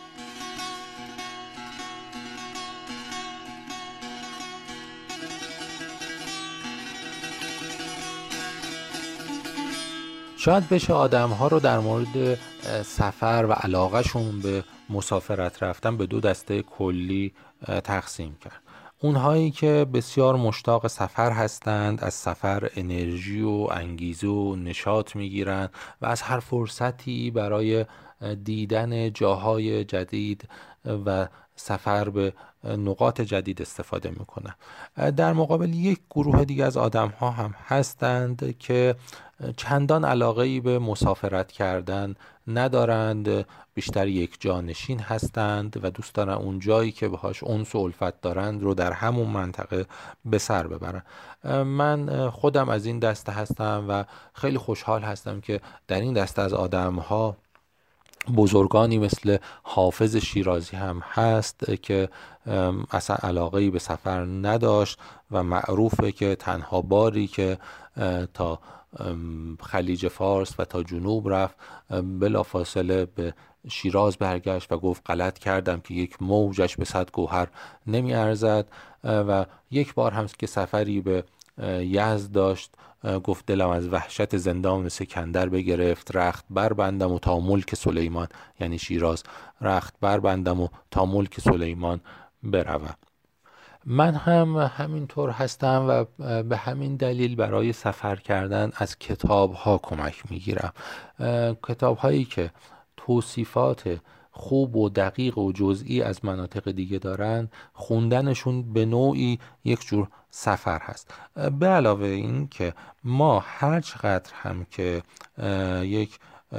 شاید بشه آدم‌ها رو در مورد سفر و علاقه‌شون به مسافرت رفتن به دو دسته کلی تقسیم کرد. اونهایی که بسیار مشتاق سفر هستند، از سفر انرژی و انگیزه و نشاط میگیرند و از هر فرصتی برای دیدن جاهای جدید و سفر به نقاط جدید استفاده میکنن. در مقابل یک گروه دیگه از آدم ها هم هستند که چندان علاقه‌ای به مسافرت کردن ندارند، بیشتر یک جانشین هستند و دوست دارن اون جایی که باهاش انس و الفت دارند رو در همون منطقه به سر ببرن. من خودم از این دسته هستم و خیلی خوشحال هستم که در این دسته از آدم ها بزرگانی مثل حافظ شیرازی هم هست که اصلا علاقه‌ای به سفر نداشت و معروفه که تنها باری که تا خلیج فارس و تا جنوب رفت بلافاصله به شیراز برگشت و گفت غلط کردم که یک موجش به 100 گوهر نمی ارزد. و یک بار هم که سفری به یزد داشت گفت دلم از وحشت زندان سکندر بگرفت، رخت بربندم و تا ملک سلیمان، یعنی شیراز، رخت بربندم و تا ملک سلیمان بروم. من هم همینطور هستم و به همین دلیل برای سفر کردن از کتاب ها کمک میگیرم. کتاب هایی که توصیفات خوب و دقیق و جزئی از مناطق دیگه دارن، خوندنشون به نوعی یک جور سفر هست. به علاوه این که ما هر چقدر هم که یک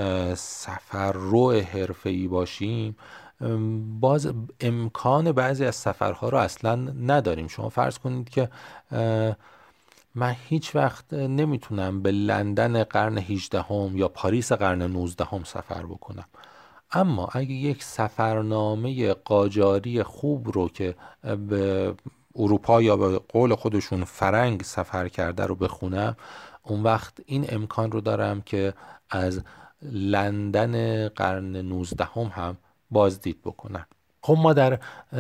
سفررو حرفه‌ای باشیم، باز امکان بعضی از سفرها رو اصلا نداریم. شما فرض کنید که من هیچ وقت نمیتونم به لندن قرن 18 یا پاریس قرن 19 سفر بکنم، اما اگه یک سفرنامه قاجاری خوب رو که به اروپا یا به قول خودشون فرنگ سفر کرده رو بخونم، اون وقت این امکان رو دارم که از لندن قرن 19 هم بازدید بکنم. خب ما در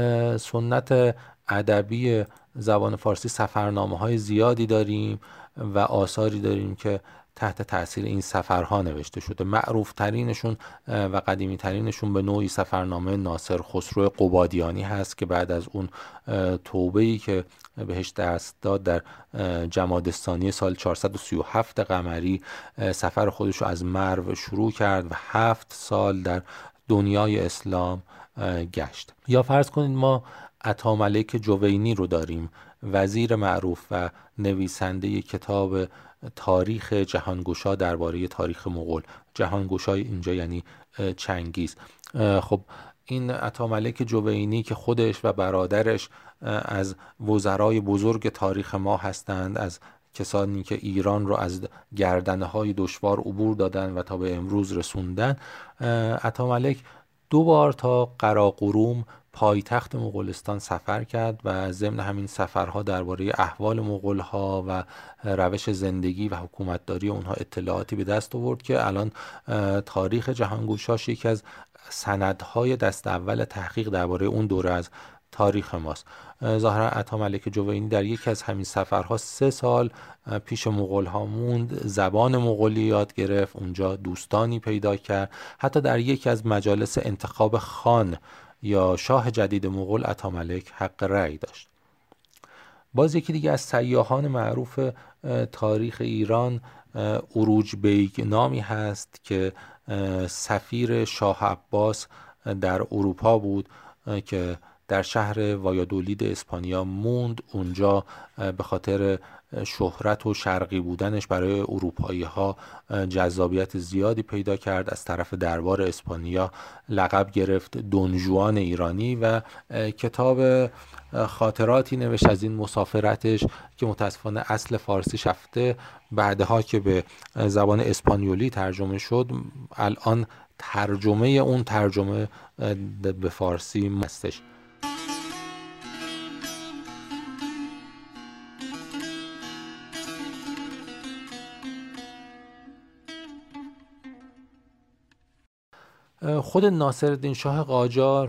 سنت ادبی زبان فارسی سفرنامه‌های زیادی داریم و آثاری داریم که تحت تأثیر این سفرها نوشته شده. معروف ترینشون و قدیمی ترینشون به نوعی سفرنامه ناصر خسرو قبادیانی هست که بعد از اون توبه‌ای که بهش دست داد در جمادی الثانی سال 437 قمری سفر خودش رو از مرو شروع کرد و 7 سال در دنیای اسلام گشت. یا فرض کنید ما عطاملک جوینی رو داریم، وزیر معروف و نویسنده کتاب تاریخ جهانگشا درباره تاریخ مغول. جهانگشای اینجا یعنی چنگیز. خب این عطاملک جوینی که خودش و برادرش از وزرای بزرگ تاریخ ما هستند، از کسانی که ایران رو از گردنه‌های دشوار عبور دادن و تا به امروز رسوندن، عطاملک 2 بار تا قراقروم پایتخت مغولستان سفر کرد و ضمن همین سفرها درباره احوال مغول‌ها و روش زندگی و حکومتداری اونها اطلاعاتی به دست آورد که الان تاریخ جهانگشاش یکی از سندهای دست اول تحقیق درباره اون دوره از تاریخ ماست. ظاهرا عطاملک جوینی در یکی از همین سفرها 3 سال پیش مغول‌ها موند، زبان مغولی یاد گرفت، اونجا دوستانی پیدا کرد. حتی در یکی از مجالس انتخاب خان یا شاه جدید مغول عطاملک حق رأی داشت. باز یکی دیگه از سیاحان معروف تاریخ ایران اروج بیگ نامی هست که سفیر شاه عباس در اروپا بود که در شهر وایادولید اسپانیا موند. اونجا به خاطر شهرت و شرقی بودنش برای اروپایی ها جذابیت زیادی پیدا کرد. از طرف دربار اسپانیا لقب گرفت دون ژوان ایرانی و کتاب خاطراتی نوشت از این مسافرتش که متاسفانه اصل فارسی شفته، بعدها که به زبان اسپانیولی ترجمه شد الان ترجمه اون ترجمه به فارسی هستش. خود ناصرالدین شاه قاجار،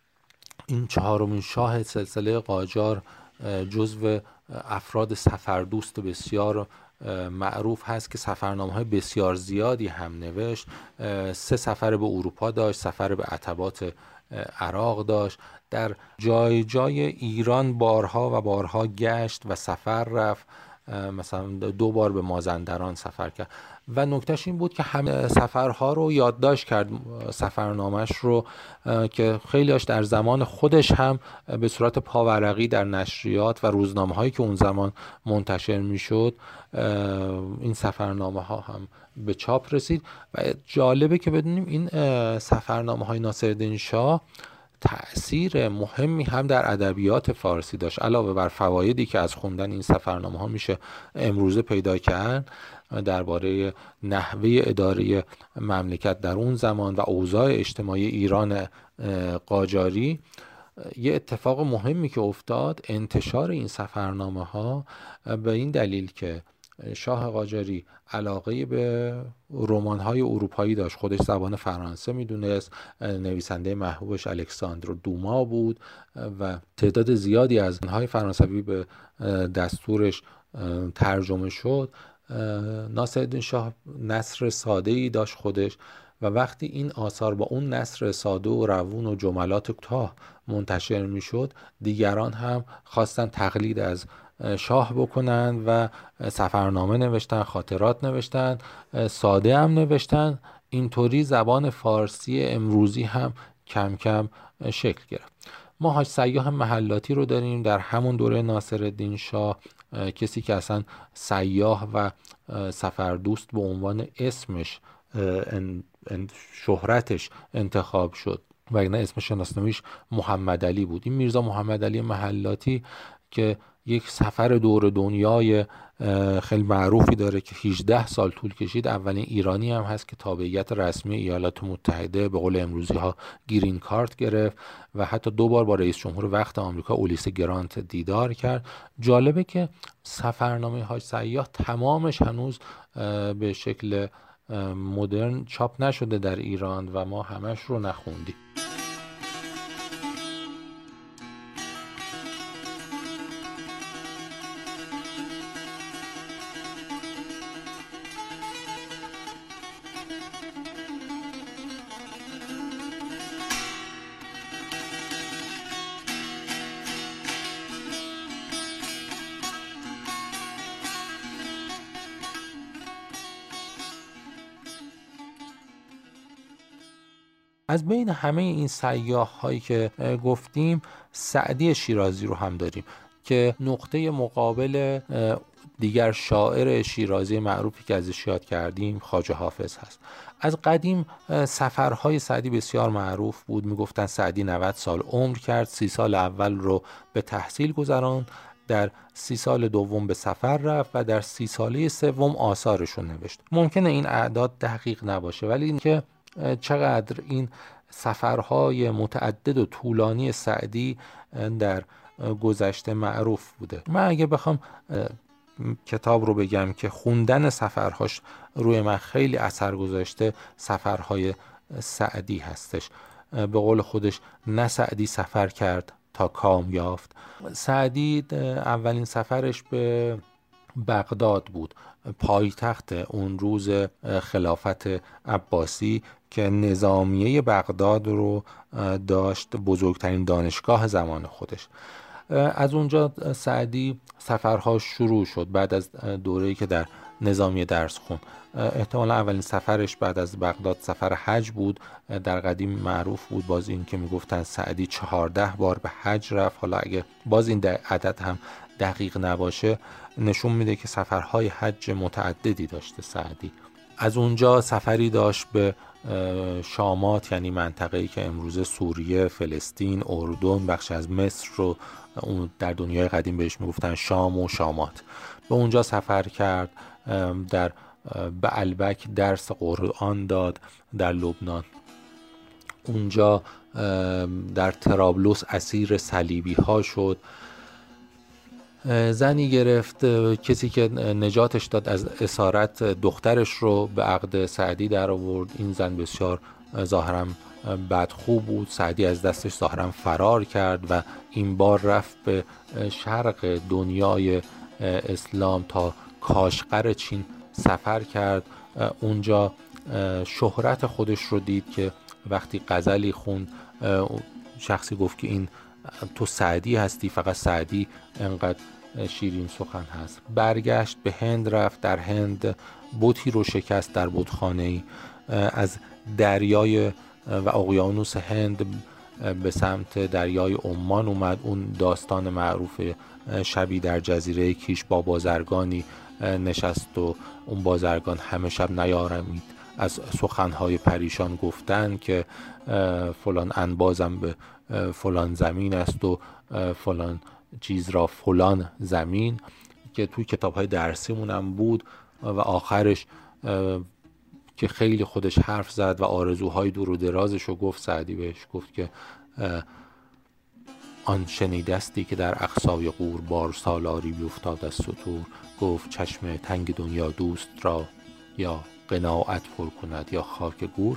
این چهارمین شاه سلسله قاجار، جزو افراد سفردوست بسیار معروف هست که سفرنامه‌های بسیار زیادی هم نوشت. 3 سفر به اروپا داشت، سفر به عتبات عراق داشت، در جای جای ایران بارها و بارها گشت و سفر رفت، مثلا 2 بار به مازندران سفر کرد و نکتهش این بود که همه سفرها رو یادداشت کرد، سفرنامه‌اش رو که خیلی‌هاش در زمان خودش هم به صورت پاورقی در نشریات و روزنامه‌هایی که اون زمان منتشر میشد این سفرنامه‌ها هم به چاپ رسید. و جالبه که بدونیم این سفرنامه‌های ناصرالدین شاه تأثیر مهمی هم در ادبیات فارسی داشت. علاوه بر فوایدی که از خوندن این سفرنامه‌ها میشه امروزه پیدا کرد درباره نحوه اداره مملکت در اون زمان و اوضاع اجتماعی ایران قاجاری، یه اتفاق مهمی که افتاد انتشار این سفرنامه‌ها به این دلیل که شاه قاجاری علاقه به رمان‌های اروپایی داشت، خودش زبان فرانسه میدونست، نویسنده محبوبش الکساندر دوما بود و تعداد زیادی از رمان‌های فرانسوی به دستورش ترجمه شد. ناصرالدین شاه نثر ساده‌ای داشت خودش و وقتی این آثار با اون نثر ساده و روون و جملات کوتاه منتشر میشد، دیگران هم خواستن تقلید از شاه بکنن و سفرنامه نوشتن، خاطرات نوشتن، ساده هم نوشتن. اینطوری زبان فارسی امروزی هم کم کم شکل گرفت. ما حاج سیاح محلاتی رو داریم در همون دوره ناصرالدین شاه، کسی که اصلا سیاح و سفردوست به عنوان اسمش شهرتش انتخاب شد و اگه اسم شناسنامه‌اش محمد علی بود. این میرزا محمد علی محلاتی که یک سفر دور دنیای خیلی معروفی داره که 18 سال طول کشید، اولین ایرانی هم هست که تابعیت رسمی ایالات متحده به قول امروزی ها گرین کارت گرفت و حتی 2 بار با رئیس جمهور وقت آمریکا اولیس گرانت دیدار کرد. جالبه که سفرنامه حاج سیاح تمامش هنوز به شکل مدرن چاپ نشده در ایران و ما همش رو نخوندیم. از بین همه این سیاح هایی که گفتیم سعدی شیرازی رو هم داریم که نقطه مقابل دیگر شاعر شیرازی معروفی که ازش یاد کردیم خواجه حافظ هست. از قدیم سفرهای سعدی بسیار معروف بود. میگفتن سعدی 90 سال عمر کرد، 30 سال اول رو به تحصیل گذراند، در 30 سال دوم به سفر رفت و در 30 ساله سوم آثارش رو نوشت. ممکنه این اعداد دقیق نباشه ولی اینکه چقدر این سفرهای متعدد و طولانی سعدی در گذشته معروف بوده. من اگه بخوام کتاب رو بگم که خوندن سفرهاش روی من خیلی اثر گذاشته، سفرهای سعدی هستش. به قول خودش نه سعدی سفر کرد تا کام یافت. سعدی اولین سفرش به بغداد بود، پایتخت اون روز خلافت عباسی که نظامیه بغداد رو داشت، بزرگترین دانشگاه زمان خودش. از اونجا سعدی سفرهاش شروع شد بعد از دوره‌ای که در نظامیه درس خوند. احتمالا اولین سفرش بعد از بغداد سفر حج بود. در قدیم معروف بود باز این که میگفتن سعدی 14 بار به حج رفت. حالا اگه باز این عدد هم دقیق نباشه نشون میده که سفرهای حج متعددی داشته سعدی. از اونجا سفری داشت به شامات، یعنی منطقه‌ای که امروزه سوریه، فلسطین، اردن، بخش از مصر رو اون در دنیای قدیم بهش میگفتن شام و شامات. به اونجا سفر کرد، در به البک درس قرآن داد در لبنان. اونجا در طرابلس اسیر صلیبی ها شد. زنی گرفت، کسی که نجاتش داد از اسارت دخترش رو به عقد سعدی در آورد. این زن بسیار ظاهراً بدخو بود. سعدی از دستش ظاهراً فرار کرد و این بار رفت به شرق دنیای اسلام تا کاشغر چین سفر کرد. اونجا شهرت خودش رو دید که وقتی غزلی خوند شخصی گفت که این تو سعدی هستی، فقط سعدی انقدر شیرین سخن هست. برگشت به هند، رفت در هند بتی رو شکست در بتخانه‌ای. از دریای و اقیانوس هند به سمت دریای عمان اومد. اون داستان معروف شبی در جزیره کیش با بازرگانی نشست و اون بازرگان همه شب نیارمید از سخنهای پریشان گفتن که فلان انبازم به فلان زمین است و فلان چیز را فلان زمین، که توی کتاب‌های درسیمون هم بود. و آخرش که خیلی خودش حرف زد و آرزوهای دور و درازش رو گفت، سعدی بهش گفت که آن شنیدستی که در اقصای غور بار سالاری بیفتاد از سطور، گفت چشم تنگ دنیا دوست را یا قناعت پر کند یا خاک گور.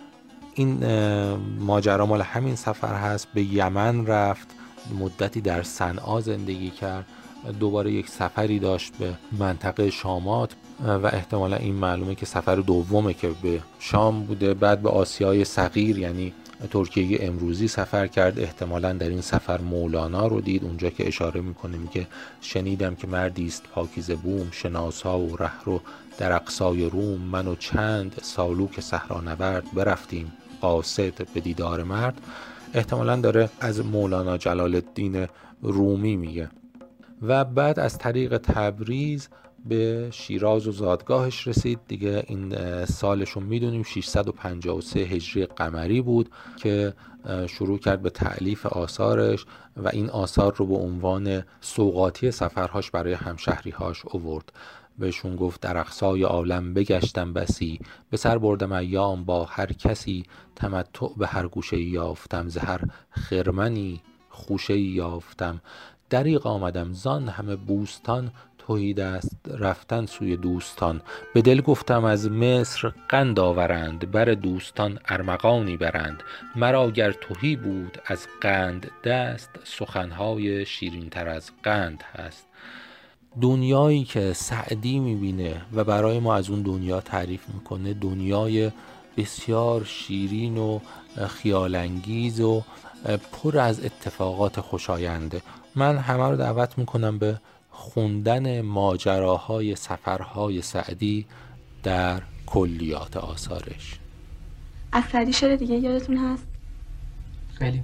این ماجرا مال همین سفر هست. به یمن رفت، مدتی در صنعا زندگی کرد، دوباره یک سفری داشت به منطقه شامات و احتمالا این معلومه که سفر دومه که به شام بوده. بعد به آسیای صغیر یعنی ترکیه امروزی سفر کرد. احتمالا در این سفر مولانا رو دید، اونجا که اشاره میکنه میگه شنیدم که مردی است پاکیزه بوم، شناسا و رهرو در اقصای روم، من و چند سالوک صحرا نورد، برفتیم قاصد به دیدار مرد. احتمالا داره از مولانا جلال الدین رومی میگه. و بعد از طریق تبریز به شیراز و زادگاهش رسید دیگه. این سالشو میدونیم 653 هجری قمری بود که شروع کرد به تألیف آثارش و این آثار رو به عنوان سوغاتی سفرهاش برای همشهریهاش آورد. بهشون گفت در اقصای عالم بگشتم بسی، به سر بردم ایام با هر کسی، تمتع به هر گوشه یافتم، ز هر خرمنی خوشه یافتم. دریغ آمدم زان همه بوستان، تهی دست رفتن سوی دوستان. به دل گفتم از مصر قند آورند، بر دوستان ارمغانی برند. مرا گر تهی بود از قند دست، سخنهای شیرین تر از قند هست. دنیایی که سعدی میبینه و برای ما از اون دنیا تعریف میکنه، دنیای بسیار شیرین و خیالانگیز و پر از اتفاقات خوشاینده. من همه رو دعوت میکنم به خوندن ماجراهای سفرهای سعدی در کلیات آثارش. از سعدی شعر دیگه یادتون هست؟ خیلی.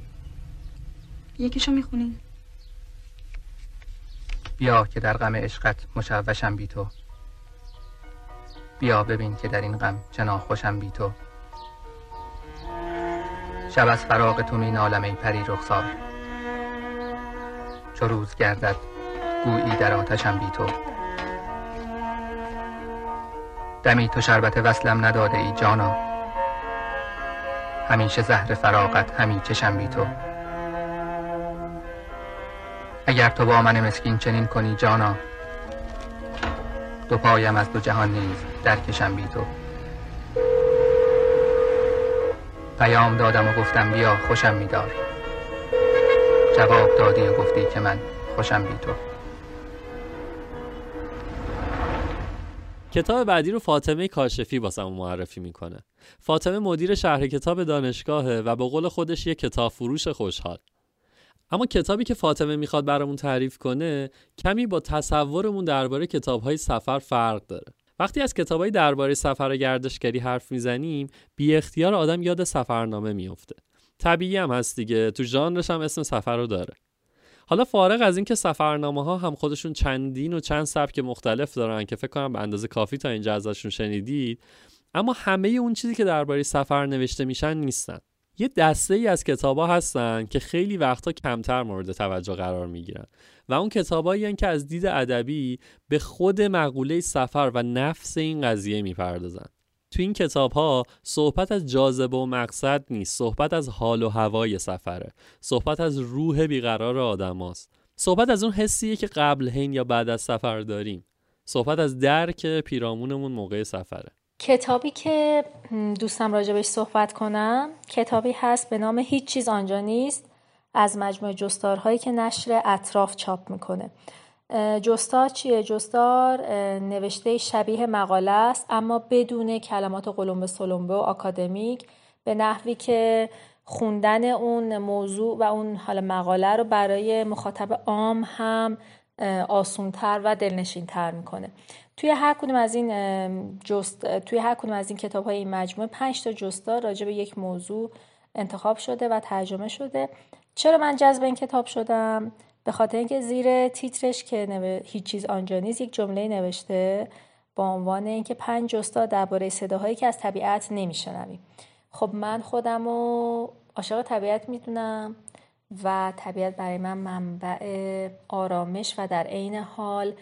یکیشو میخونین؟ بیا که در غم عشقت مشوشم بی تو، بیا ببین که در این غم چنان خوشم بی تو. شب از فراق تو می نالم ای پری رخسار، چو روز گردد گویی در آتشم بی تو. دمی تو شربت وصلم نداده ای جانا، همیشه زهر فراقت همی چشم بی تو. اگر تو با من مسکین چنین کنی جانا، دو پایم از دو جهان نیز درکشم بی تو. پیام دادم و گفتم بیا خوشم می‌دار، جواب دادی و گفتی که من خوشم بی تو. کتاب بعدی رو فاطمه کاشفی واسمون معرفی میکنه. فاطمه مدیر شهر کتاب دانشگاهه و به قول خودش یه کتاب فروش خوشحال. اما کتابی که فاطمه میخواد برامون تعریف کنه کمی با تصورمون درباره کتاب‌های سفر فرق داره. وقتی از کتاب‌های درباره سفر و گردشگری حرف میزنیم، بی اختیار آدم یاد سفرنامه میفته. طبیعی هم هست دیگه، تو ژانرش هم اسم سفر رو داره. حالا فارغ از این که سفرنامه‌ها هم خودشون چندین و چند سبک مختلف دارن که فکر کنم به اندازه کافی تا اینجا ازشون شنیدید، اما همه اون چیزی که درباره سفر نوشته میشن نیستن. یه دسته ای از کتابا هستن که خیلی وقتا کمتر مورد توجه قرار میگیرن و اون کتابایی هستن که از دید ادبی به خود مقوله سفر و نفس این قضیه میپردازن. تو این کتاب‌ها صحبت از جاذبه و مقصد نیست، صحبت از حال و هوای سفره، صحبت از روح بیقرار آدماست، صحبت از اون حسیه که قبل، حین یا بعد از سفر داریم، صحبت از درک پیرامونمون موقع سفره. کتابی که دوستم راجبش صحبت کنم کتابی هست به نام هیچ چیز آنجا نیست از مجموعه جستارهایی که نشر اطراف چاپ میکنه. جستار چیه؟ جستار نوشته شبیه مقاله است اما بدون کلمات قلمبه سلمبه و آکادمیک، به نحوی که خوندن اون موضوع و اون حال مقاله رو برای مخاطب عام هم آسان‌تر و دلنشین‌تر میکنه. توی هر کدوم از این کتاب‌های این مجموعه 5 تا جستار راجع به یک موضوع انتخاب شده و ترجمه شده. چرا من جذب این کتاب شدم؟ به خاطر اینکه زیر تیترش که هیچ چیز آنجا نیست یک جمله نوشته با عنوان اینکه 5 جستار درباره صداهایی که از طبیعت نمیشنویم. خب من خودمو عاشق طبیعت میدونم و طبیعت برای من منبع آرامش و در عین حال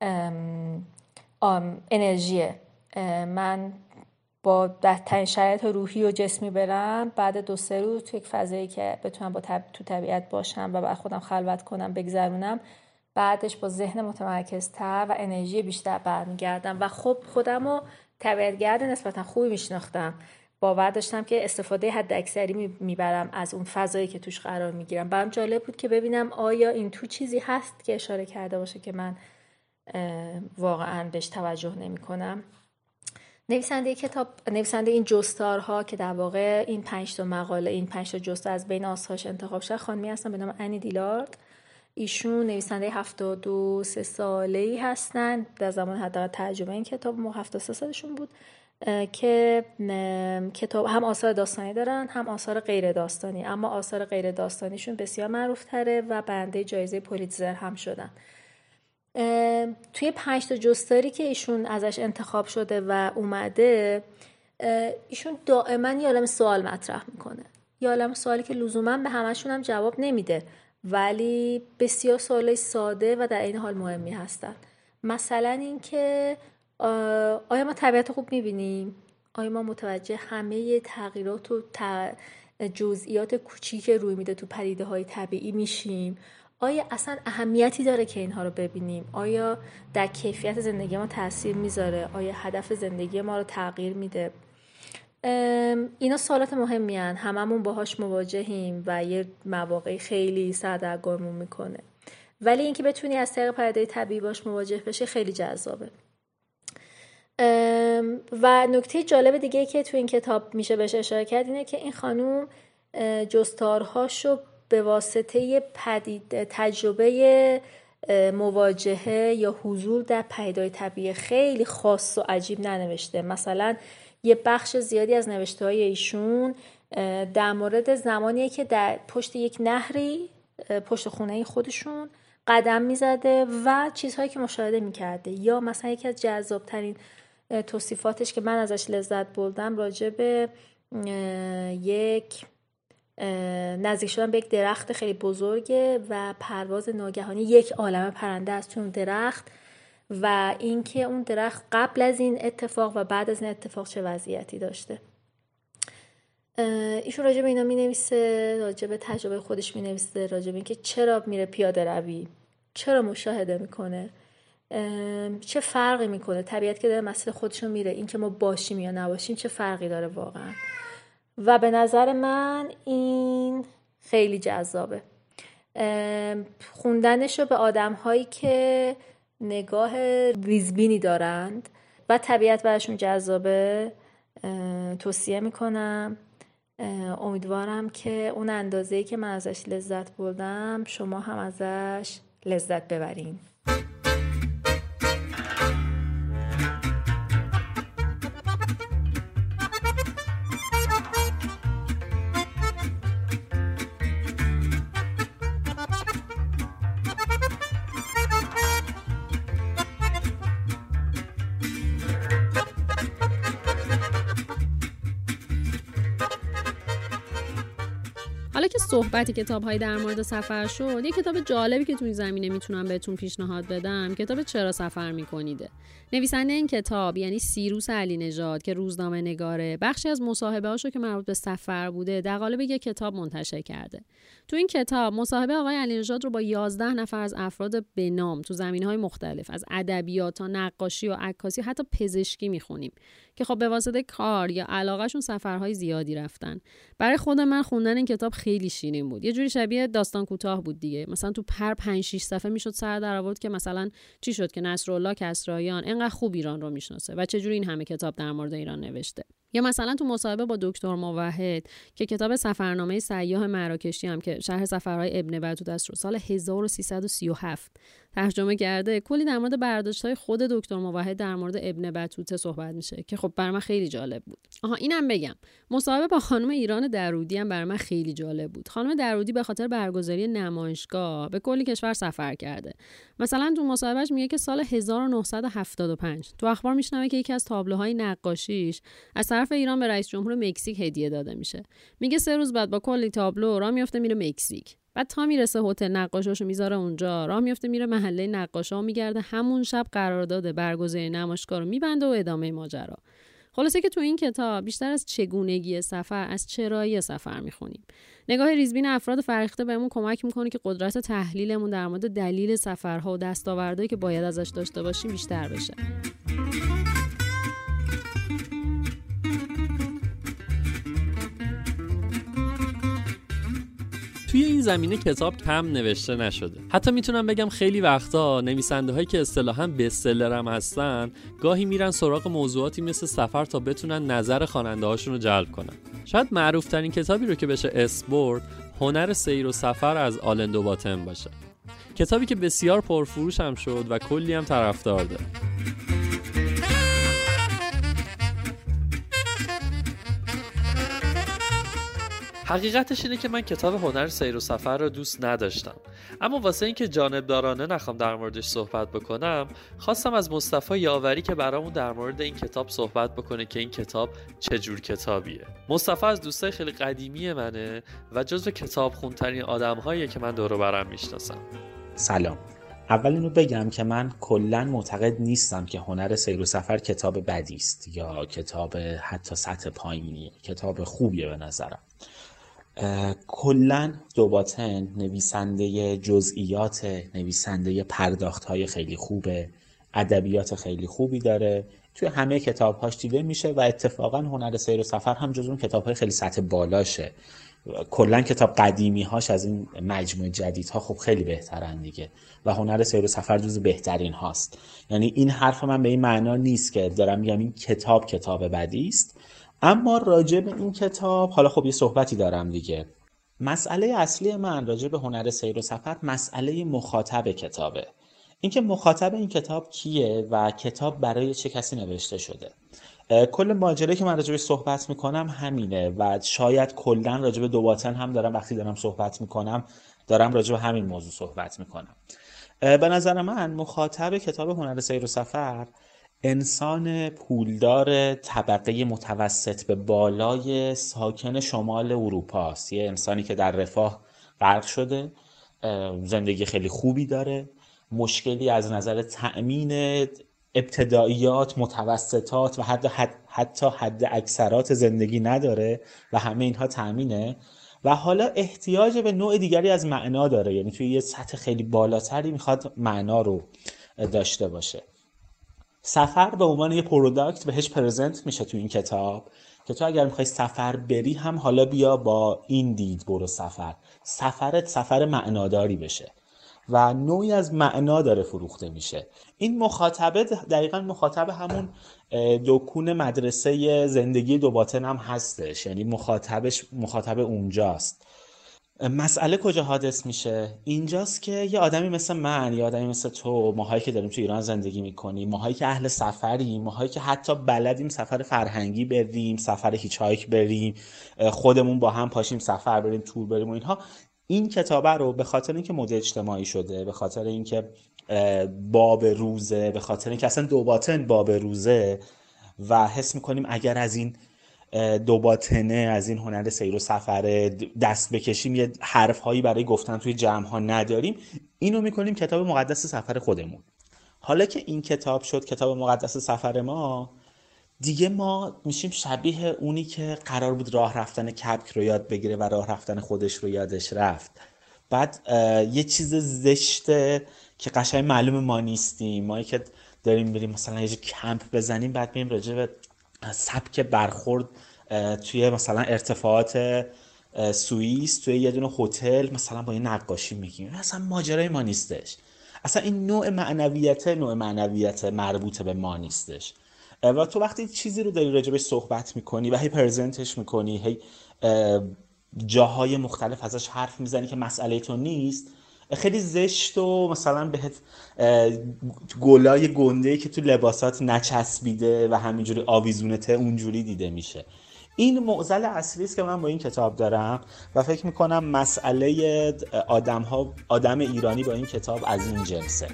انرژیه. من با بهترین شرایط روحی و جسمی برم، بعد 2-3 روز تو یک فضایی که بتونم تو طبیعت باشم و بعد خودم خلوت کنم بگذرونم، بعدش با ذهن متمرکزتر و انرژی بیشتر برمیگردم و خب خودمو طبیعتگرد نسبتا خوبی میشناختم. باور داشتم که استفاده حد اکثری میبرم از اون فضایی که توش قرار میگیرم. برام جالب بود که ببینم آیا این تو چیزی هست که اشاره کرده باشه که من واقعا بهش توجه نمی کنم. نویسنده این جستارها که در واقع این 5 تا مقاله، این 5 تا جستار از بین آثارش انتخاب شد، خانمی هستن به نام انی دیلارد. ایشون نویسنده 72 ساله‌ای هستن، در زمان حداقل ترجمه این کتاب 73 سالشون بود، که کتاب هم آثار داستانی دارن هم آثار غیر داستانی، اما آثار غیر داستانیشون بسیار معروف تره و برنده جایزه پولیتزر هم شدن. توی 5 تا جستاری که ایشون ازش انتخاب شده و اومده، ایشون دائما یه عالم سوال مطرح میکنه، یه عالم سوالی که لزوما به همشون هم جواب نمیده ولی بسیار سوالای ساده و در این حال مهمی هستن. مثلا این که آیا ما طبیعت خوب میبینیم؟ آیا ما متوجه همه تغییرات و جزئیات کوچیک که روی میده تو پدیده های طبیعی میشیم؟ آیا اصلا اهمیتی داره که اینها رو ببینیم؟ آیا در کیفیت زندگی ما تاثیر میذاره؟ آیا هدف زندگی ما رو تغییر میده؟ اینا سوالات مهمی هن، هممون باهاش مواجهیم و یه مواقعی خیلی سردرگممون میکنه، ولی اینکه بتونی از طریق پدیده طبیعی باش مواجه بشی خیلی جذابه. و نکته جالب دیگه که تو این کتاب میشه بهش اشاره کرد اینه که این خانوم جستارهاشو به واسطه تجربه مواجهه یا حضور در پدیده‌های طبیعی خیلی خاص و عجیب ننوشته. مثلا یه بخش زیادی از نوشته‌های ایشون در مورد زمانیه که در پشت یک نهری، پشت خونه خودشون قدم میزده و چیزهایی که مشاهده میکرده، یا مثلا یکی از جذابترین توصیفاتش که من ازش لذت بردم راجع به یک نزدیک شدن به یک درخت خیلی بزرگه و پرواز ناگهانی یک عالمه پرنده از تو اون درخت و اینکه اون درخت قبل از این اتفاق و بعد از این اتفاق چه وضعیتی داشته. ایشون راجع به اینا می‌نویسه، راجع به تجربه خودش می‌نویسه، راجع به اینکه چرا میره پیاده روی، چرا مشاهده میکنه، چه فرقی میکنه طبیعت که داره مسیر خودشون میره، این که ما باشیم یا نباشیم چه فرقی داره واقعا. و به نظر من این خیلی جذابه. خوندنشو به آدم‌هایی که نگاه ریزبینی دارند و طبیعت براشون جذابه توصیه میکنم. امیدوارم که اون اندازه‌ای که من ازش لذت بردم شما هم ازش لذت ببرین. اینکه صحبتی کتاب‌های در مورد سفر شد، یه کتاب جالبی که توی زمینه میتونم بهتون پیشنهاد بدم، کتاب چرا سفر میکنیده. نویسنده این کتاب یعنی سیروس علی نژاد که روزنامه نگاره، بخشی از مصاحبه‌هاشو که مربوط به سفر بوده در قالب یک کتاب منتشر کرده. تو این کتاب مصاحبه آقای علی نژاد رو با 11 نفر از افراد به نام تو زمینه‌های مختلف، از ادبیات تا نقاشی و عکاسی حتی پزشکی میخونیم که خب به واسطه کار یا علاقهشون سفرهای زیادی رفتن. برای خود من خوندن این کتاب خیلی شیرین بود. یه جوری شبیه داستان کوتاه بود دیگه. مثلا تو 5-6 صفحه میشد سر در آورد که مثلا چی شد که نصرالله کسراییان اینقدر خوب ایران رو میشناسه و چه جوری این همه کتاب در مورد ایران نوشته. یا مثلا تو مصاحبه با دکتر موحد که کتاب سفرنامه سیاح مراکشی هم که شرح سفرهای ابن بطوطه است رو سال 1337 ترجمه کرده، کلی در مورد برداشت‌های خود دکتر موحد در مورد ابن بطوطه صحبت میشه که خب برای من خیلی جالب بود. اینم بگم مصاحبه با خانم ایران درودی هم برای من خیلی جالب بود. خانم درودی به خاطر برگزاری نمایشگاه به کلی کشور سفر کرده. مثلا تو مصاحبهش میگه که سال 1975 تو اخبار میشنوه که یکی از تابلوهای نقاشیش از طرف ایران به رئیس جمهور مکزیک هدیه داده میشه. میگه 3 روز بعد با کلی تابلو راه میفته میره مکزیک. بعد تا میرسه هتل نقاشاشو میذاره اونجا، راه میفته میره محله نقاشا و میگرده همون شب قرارداد برگزاری نمایشگاه رو میبنده و ادامه ماجرا. خلاصه که تو این کتاب بیشتر از چگونگی سفر، از چرایی سفر میخونیم. نگاه ریزبین افراد فرهیخته بهمون کمک میکنه که قدرت تحلیلمون در مورد دلیل سفرها و دستاوردهایی که باید ازش داشته باشیم بیشتر بشه. توی این زمینه کتاب کم نوشته نشده. حتی میتونم بگم خیلی وقتا نویسنده‌هایی که اصطلاحاً بستسلر هم هستن گاهی میرن سراغ موضوعاتی مثل سفر تا بتونن نظر خواننده‌هاشون رو جلب کنن. شاید معروف‌ترین کتابی رو که بشه اسم برد هنر سیر و سفر از آلن دو باتن باشه. کتابی که بسیار پرفروش هم شد و کلی هم طرفدار داره. حقیقتش اینه که من کتاب هنر سیر و سفر رو دوست نداشتم، اما واسه اینکه جانبدارانه نخوام در موردش صحبت بکنم خواستم از مصطفی یاوری که برامون در مورد این کتاب صحبت بکنه که این کتاب چه جور کتابیه. مصطفی از دوستای خیلی قدیمی منه و جزو کتاب خوندترین آدم‌هاییه که من دور و برم میشناسم. سلام. اول اینو بگم که من کلاً معتقد نیستم که هنر سیر و سفر کتاب بدی است یا کتاب حتی سطح پایینی. کتاب خوبیه به نظرم. کلاً دو باتن نویسنده جزئیات، نویسنده پرداخت‌های خیلی خوبه، ادبیات خیلی خوبی داره، توی همه کتاب‌هاش دیده میشه و اتفاقاً هنر سیر و سفر هم جزو اون کتاب‌های خیلی سطح بالاشه. کلاً کتاب قدیمی‌هاش از این مجموعه جدیدها خب خیلی بهترن دیگه و هنر سیر و سفر جزو بهترین هاست. یعنی این حرف من به این معنا نیست که دارم میگم این کتاب بدی است، اما راجع به این کتاب حالا خب یه صحبتی دارم دیگه. مسئله اصلی من راجع به هنر سیر و سفر مسئله مخاطب کتابه. اینکه مخاطب این کتاب کیه و کتاب برای چه کسی نوشته شده. کل ماجرایی که من راجع به صحبت میکنم همینه و شاید کلاً راجع به دو باتن هم دارم وقتی دارم صحبت میکنم دارم راجع به همین موضوع صحبت میکنم. به نظر من مخاطب کتاب هنر سیر و سفر انسان پولدار طبقه متوسط به بالای ساکن شمال اروپا است. یه انسانی که در رفاه غرق شده، زندگی خیلی خوبی داره، مشکلی از نظر تأمین ابتداییات، متوسطات و حتی حد اکثرات زندگی نداره و همه اینها تأمینه و حالا احتیاج به نوع دیگری از معنا داره، یعنی توی یه سطح خیلی بالاتری میخواد معنا رو داشته باشه. سفر به عنوان یه پروداکت بهش پرزنت میشه تو این کتاب که تو اگر میخوای سفر بری هم حالا بیا با این دید برو سفرت سفر معناداری بشه و نوعی از معنا داره فروخته میشه. این مخاطبه دقیقاً مخاطب همون دکون مدرسه زندگی دو باتن هم هستش، یعنی مخاطب اونجاست. مسئله کجا حادث میشه؟ اینجاست که یه آدمی مثل من، یه آدمی مثل تو، ماهایی که داریم تو ایران زندگی میکنیم، ماهایی که اهل سفریم، ماهایی که حتی بلدیم سفر فرهنگی بریم، سفر هیچ‌هایک بریم، خودمون با هم پاشیم سفر بریم، تور بریم و اینها، این کتابه رو به خاطر اینکه مد اجتماعی شده، به خاطر اینکه باب روزه، به خاطر اینکه اصلا دو باتن باب روزه و حس میکنیم اگر از این دوباتنه از این هنر سیر و سفر، دست بکشیم، یه حرف هایی برای گفتن توی جمع ها نداریم، اینو میکنیم کتاب مقدس سفر خودمون. حالا که این کتاب شد کتاب مقدس سفر ما، دیگه ما میشیم شبیه اونی که قرار بود راه رفتن کبک رو یاد بگیره و راه رفتن خودش رو یادش رفت. بعد یه چیز زشته که قشنگ معلوم ما نیستیم، ما که داریم بریم مثلا یه کمپ بزنیم، بعد میریم راجع به سبک برخورد توی مثلا ارتفاعات سوئیس توی یه دونه هتل مثلا با یه نقاشی میگیم، اصلا ماجرای ما نیستش. اصلا این نوع معنویت مربوط به ما نیستش. و تو وقتی چیزی رو داری راجبش صحبت میکنی و هی پرزنتش میکنی، هی جاهای مختلف ازش حرف میزنی که مسئله تو نیست، خیلی زشت و مثلا بهت گلای گنده‌ای که تو لباسات نچسبیده و همینجوری آویزونته اونجوری دیده میشه. این معضل اصلی است که من با این کتاب دارم و فکر میکنم مسئله آدم ایرانی با این کتاب از این جنسه.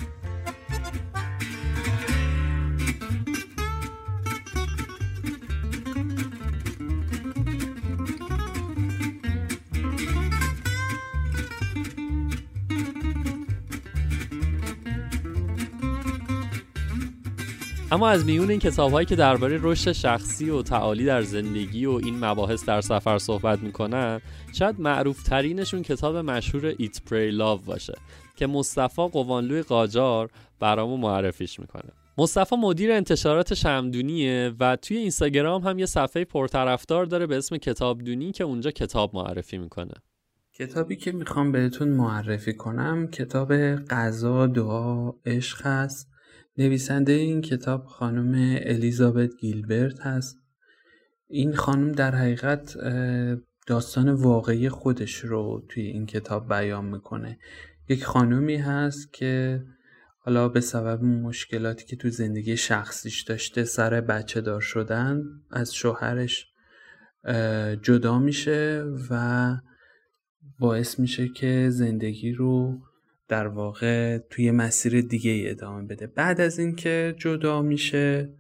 اما از میون این کتاب‌هایی که درباره رشد شخصی و تعالی در زندگی و این مباحث در سفر صحبت می‌کنن، شاید معروف‌ترینشون کتاب مشهور Eat Pray Love باشه که مصطفی قوانلوی قاجار برامون معرفیش میکنه. مصطفی مدیر انتشارات شمعدونیه و توی اینستاگرام هم یه صفحه پرطرفدار داره به اسم کتابدونی که اونجا کتاب معرفی میکنه. کتابی که میخوام بهتون معرفی کنم کتاب غذا، دعا، عشق هست. نویسنده این کتاب خانم الیزابت گیلبرت هست. این خانم در حقیقت داستان واقعی خودش رو توی این کتاب بیان میکنه. یک خانومی هست که حالا به سبب مشکلاتی که تو زندگی شخصیش داشته، سر بچه دار شدن، از شوهرش جدا میشه و باعث میشه که زندگی رو در واقع توی مسیر دیگه ادامه بده. بعد از این که جدا میشه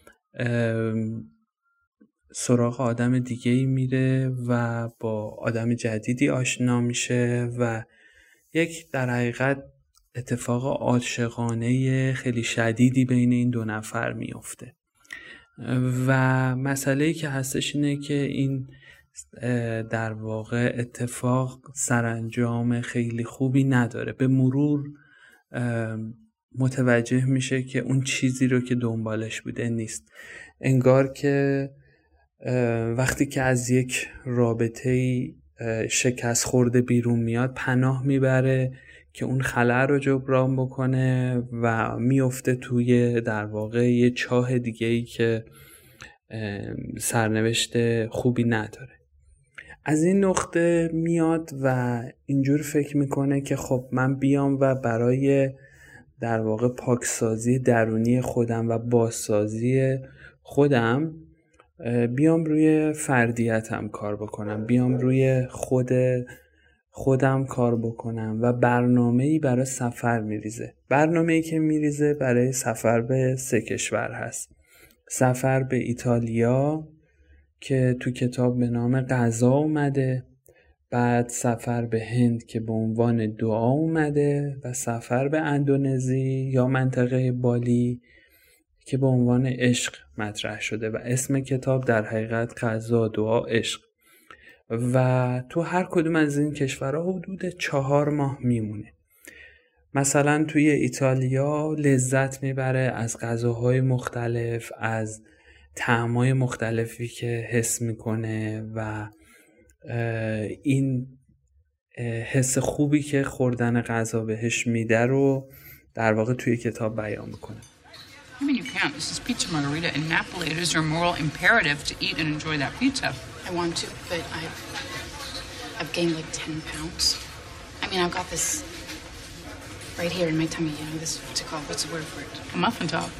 سراغ آدم دیگه میره و با آدم جدیدی آشنا میشه و یک در حقیقت اتفاق عاشقانه خیلی شدیدی بین این دو نفر میفته و مسئله‌ای که هستش اینه که این در واقع اتفاق سرانجام خیلی خوبی نداره. به مرور متوجه میشه که اون چیزی رو که دنبالش بوده نیست. انگار که وقتی که از یک رابطه‌ای شکست خورده بیرون میاد، پناه میبره که اون خلأ رو جبران بکنه و میفته توی در واقع یه چاه دیگه‌ای که سرنوشت خوبی نداره. از این نقطه میاد و اینجور فکر میکنه که خب من بیام و برای در واقع پاکسازی درونی خودم و بازسازی خودم بیام روی فردیتم کار بکنم، بیام روی خودم کار بکنم و برنامه‌ای برای سفر میریزه. برنامه‌ای که میریزه برای سفر به 3 کشور هست. سفر به ایتالیا که تو کتاب به نام غذا اومده، بعد سفر به هند که به عنوان دعا اومده و سفر به اندونزی یا منطقه بالی که به عنوان عشق مطرح شده و اسم کتاب در حقیقت غذا، دعا، عشق. و تو هر کدوم از این کشورها حدود 4 ماه میمونه. مثلا توی ایتالیا لذت میبره از غذاهای مختلف، از طعمای مختلفی که حس میکنه و این حس خوبی که خوردن غذا بهش میده رو در واقع توی کتاب بیان میکنه. I mean, you can't. This is pizza margarita in Napoli. It is your moral imperative to eat and enjoy that pizza. I want to, but I've gained like 10 pounds. I mean, I've got this right here in my tummy, you know, this, what's it called? What's the word for it? A muffin top.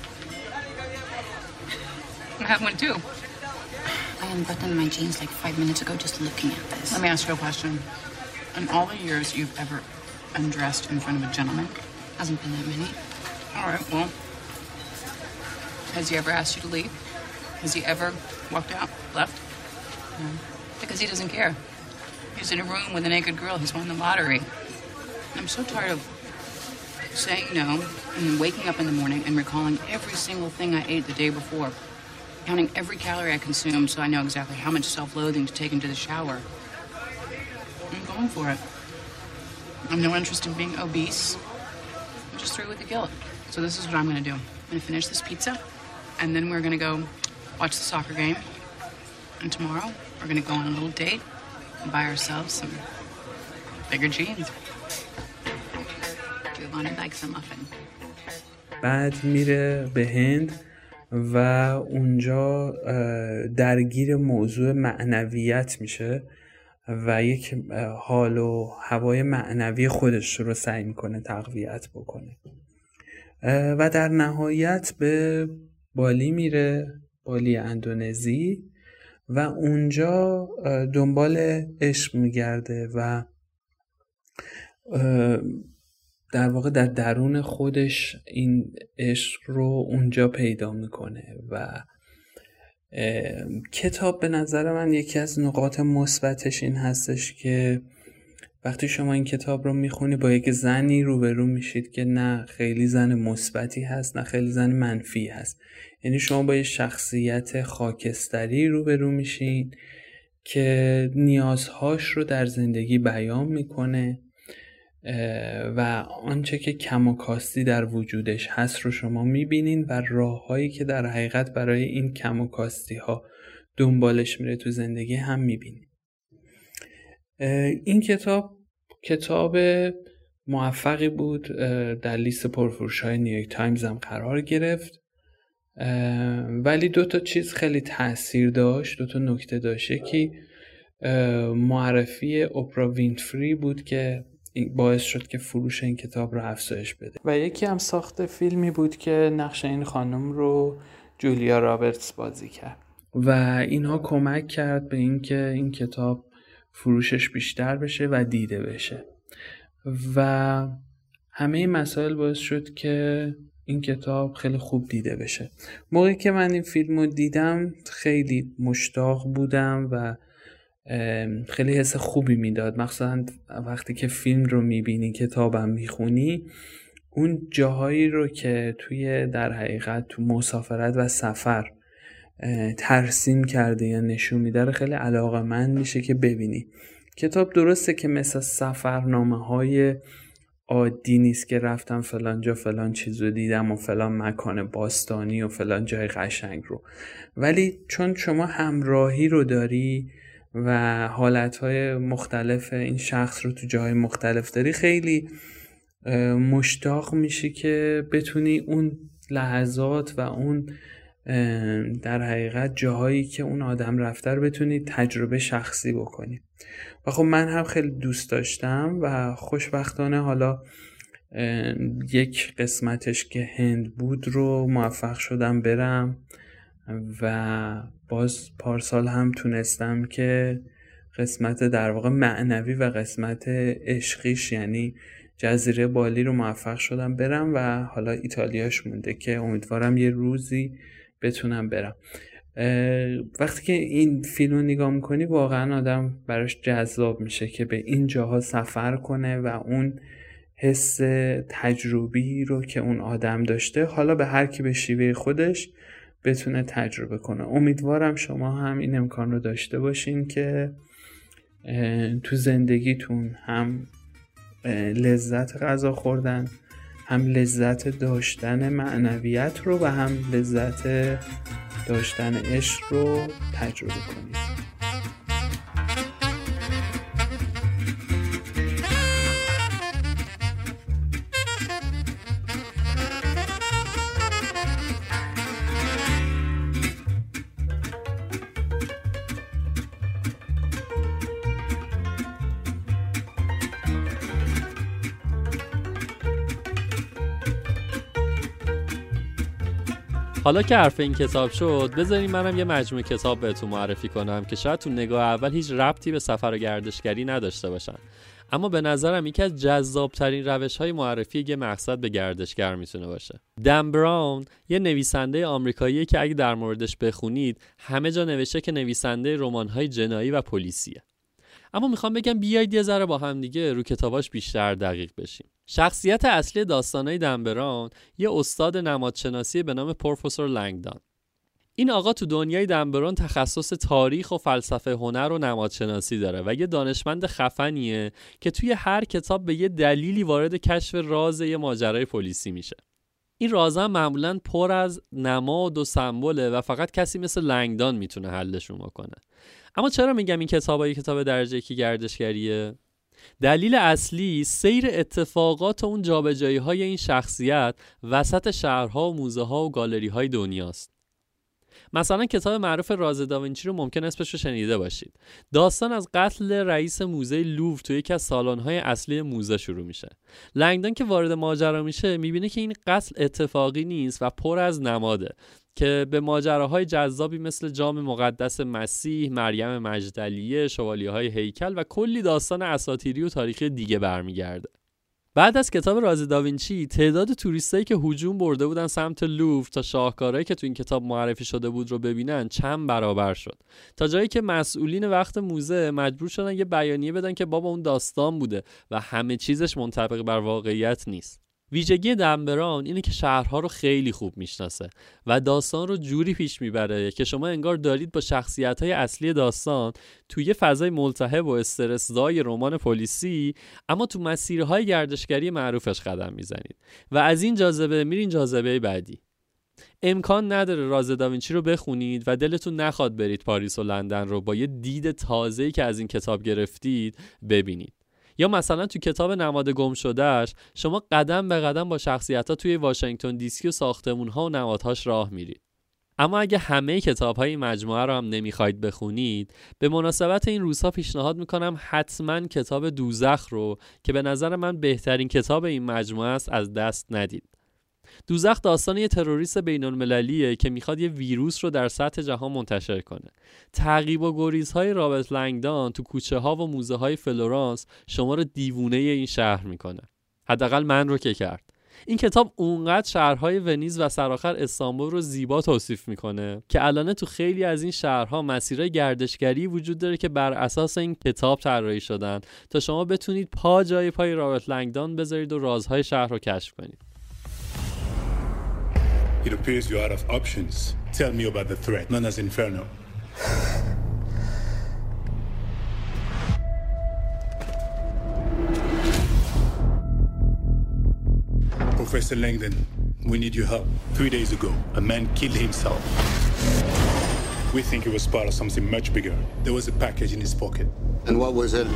I have one too. I unbuttoned my jeans like 5 minutes ago just looking at this. Let me ask you a question. In all the years you've ever undressed in front of a gentleman? Hasn't been that many. All right, well, has he ever asked you to leave? Has he ever walked out, left? No. Because he doesn't care. He's in a room with a naked girl who's won the lottery. I'm so tired of saying no and then waking up in the morning and recalling every single thing I ate the day before, counting every calorie I consumed so I know exactly how much self-loathing to take into the shower. I'm going for it. I have no interest in being obese. I'm just through with the guilt. So this is what I'm going to do. I'm going to finish this pizza, and then we're going to go watch the soccer game. And tomorrow, we're going to go on a little date and buy ourselves some bigger jeans. Do you want to like some muffin? بعد میره به هند و اونجا درگیر موضوع معنویت میشه و یک حال و هوای معنوی خودش رو سعی میکنه تقویت بکنه و در نهایت به بالی میره، بالی اندونزی، و اونجا دنبال عشق میگرده و در واقع در درون خودش این عشق رو اونجا پیدا میکنه و کتاب به نظر من یکی از نقاط مثبتش این هستش که وقتی شما این کتاب رو میخونی با یک زنی روبرو میشید که نه خیلی زن مثبتی هست نه خیلی زن منفی هست. یعنی شما با یک شخصیت خاکستری روبرو میشین که نیازهاش رو در زندگی بیان میکنه و آنچه که کم و کاستی در وجودش هست رو شما میبینین و راههایی که در حقیقت برای این کم و کاستی ها دنبالش میره تو زندگی هم میبینین. این کتاب موفقی بود، در لیست پرفروش های نیویورک تایمز هم قرار گرفت، ولی دو تا چیز خیلی تأثیر داشت، دو تا نکته داشت. یکی معرفی اوپرا وینفری بود که باعث شد که فروش این کتاب رو افزایش بده و یکی هم ساخت فیلمی بود که نقش این خانم رو جولیا رابرتس بازی کرد و اینها کمک کرد به این که این کتاب فروشش بیشتر بشه و دیده بشه و همه این مسائل باعث شد که این کتاب خیلی خوب دیده بشه. موقعی که من این فیلم رو دیدم خیلی مشتاق بودم و خیلی حس خوبی میداد، مخصوصا وقتی که فیلم رو میبینی کتابم میخونی، اون جاهایی رو که توی در حقیقت تو مسافرت و سفر ترسیم کرده یا نشون میده رو خیلی علاقه‌مند میشه که ببینی. کتاب درسته که مثل سفرنامه های عادی نیست که رفتم فلان جا فلان چیزو دیدم و فلان مکان باستانی و فلان جای قشنگ رو، ولی چون شما همراهی رو داری و حالتهای مختلف این شخص رو تو جاهای مختلف داری، خیلی مشتاق میشی که بتونی اون لحظات و اون در حقیقت جاهایی که اون آدم رفته رو بتونی تجربه شخصی بکنی. و خب من هم خیلی دوست داشتم و خوشبختانه حالا یک قسمتش که هند بود رو موفق شدم برم و باز پارسال هم تونستم که قسمت در واقع معنوی و قسمت عشقیش یعنی جزیره بالی رو موفق شدم برم و حالا ایتالیاش مونده که امیدوارم یه روزی بتونم برم. وقتی که این فیلم رو نگاه میکنی واقعا آدم براش جذاب میشه که به این جاها سفر کنه و اون حس تجربی رو که اون آدم داشته حالا به هر کی به شیوه خودش بتونه تجربه کنه. امیدوارم شما هم این امکان رو داشته باشین که تو زندگیتون هم لذت غذا خوردن، هم لذت داشتن معنویت رو و هم لذت داشتن عشق رو تجربه کنید. حالا که حرف این کتاب شد، بذارین منم یه مجموعه کتاب بهتون معرفی کنم که شاید تو نگاه اول هیچ ربطی به سفر و گردشگری نداشته باشن، اما به نظرم یکی از جذاب‌ترین روش‌های معرفی یه مقصد به گردشگر میتونه باشه. دن براون یه نویسنده آمریکاییه که اگه در موردش بخونید همه جا نوشته که نویسنده رمان‌های جنایی و پلیسیه. اما میخوام بگم بیایید یه ذره با هم دیگه رو کتاباش بیشتر دقیق بشیم. شخصیت اصلی داستانای دن براون یه استاد نمادشناسی به نام پروفسور لنگدان. این آقا تو دنیای دن براون تخصص تاریخ و فلسفه هنر و نمادشناسی داره و یه دانشمند خفنیه که توی هر کتاب به یه دلیلی وارد کشف راز یه ماجرای پلیسی میشه. این رازا معمولاً پر از نماد و سمبوله و فقط کسی مثل لنگدان میتونه حلشون بکنه. اما چرا میگم این کتابای کتاب درجه 1 گردشگریه؟ دلیل اصلی سیر اتفاقات و اون جابجایی‌های این شخصیت وسط شهرها و موزه‌ها و گالری‌های دنیاست. مثلا کتاب معروف راز داوینچی رو ممکن اسمش رو شنیده باشید. داستان از قتل رئیس موزه لوور توی یکی از سالن‌های اصلی موزه شروع میشه. لنگدان که وارد ماجرا میشه میبینه که این قتل اتفاقی نیست و پر از نماده که به ماجراهای جذابی مثل جام مقدس مسیح، مریم مجدلیه، شوالیه‌های هیکل و کلی داستان اساطیری و تاریخی دیگه برمیگرده. بعد از کتاب راز داوینچی تعداد توریستایی که هجوم برده بودن سمت لوور تا شاهکارهایی که تو این کتاب معرفی شده بود رو ببینن چند برابر شد، تا جایی که مسئولین وقت موزه مجبور شدن یه بیانیه بدن که بابا اون داستان بوده و همه چیزش منطبق بر واقعیت نیست. ویژگی دن براون اینه که شهرها رو خیلی خوب میشناسه و داستان رو جوری پیش میبره که شما انگار دارید با شخصیت‌های اصلی داستان توی یه فضای ملتهب و استرس‌زای رمان پلیسی اما تو مسیرهای گردشگری معروفش قدم میزنید و از این جاذبه میرین جاذبه بعدی. امکان نداره راز داوینچی رو بخونید و دلتون نخواد برید پاریس و لندن رو با یه دید تازه‌ای که از این کتاب گرفتید ببینید. یا مثلا تو کتاب نماد گم شدهش شما قدم به قدم با شخصیت‌ها توی واشنگتن دی سی و ساختمون‌ها و نمادهاش راه میرید. اما اگه همه کتاب‌های این مجموعه رو هم نمیخواید بخونید، به مناسبت این روزها پیشنهاد میکنم حتما کتاب دوزخ رو که به نظر من بهترین کتاب این مجموعه است از دست ندید. دوزخ داستان یه تروریست بین‌المللیه که میخواد یه ویروس رو در سطح جهان منتشر کنه. تعقیب و گریزهای رابرت لنگدان تو کوچه ها و موزه های فلورانس شما رو دیوونه این شهر میکنه. حداقل من رو که کرد. این کتاب اونقدر شهرهای ونیز و سرآخر استانبول رو زیبا توصیف میکنه که الان تو خیلی از این شهرها مسیرهای گردشگری وجود داره که بر اساس این کتاب طراحی شدن تا شما بتونید پا جای پای رابرت لنگدان بذارید و رازهای شهر رو کشف کنید. It appears you're out of options. Tell me about the threat, known as Inferno. Professor Langdon, we need your help. 3 days ago, a man killed himself. We think it was part of something much bigger. There was a package in his pocket. And what was it?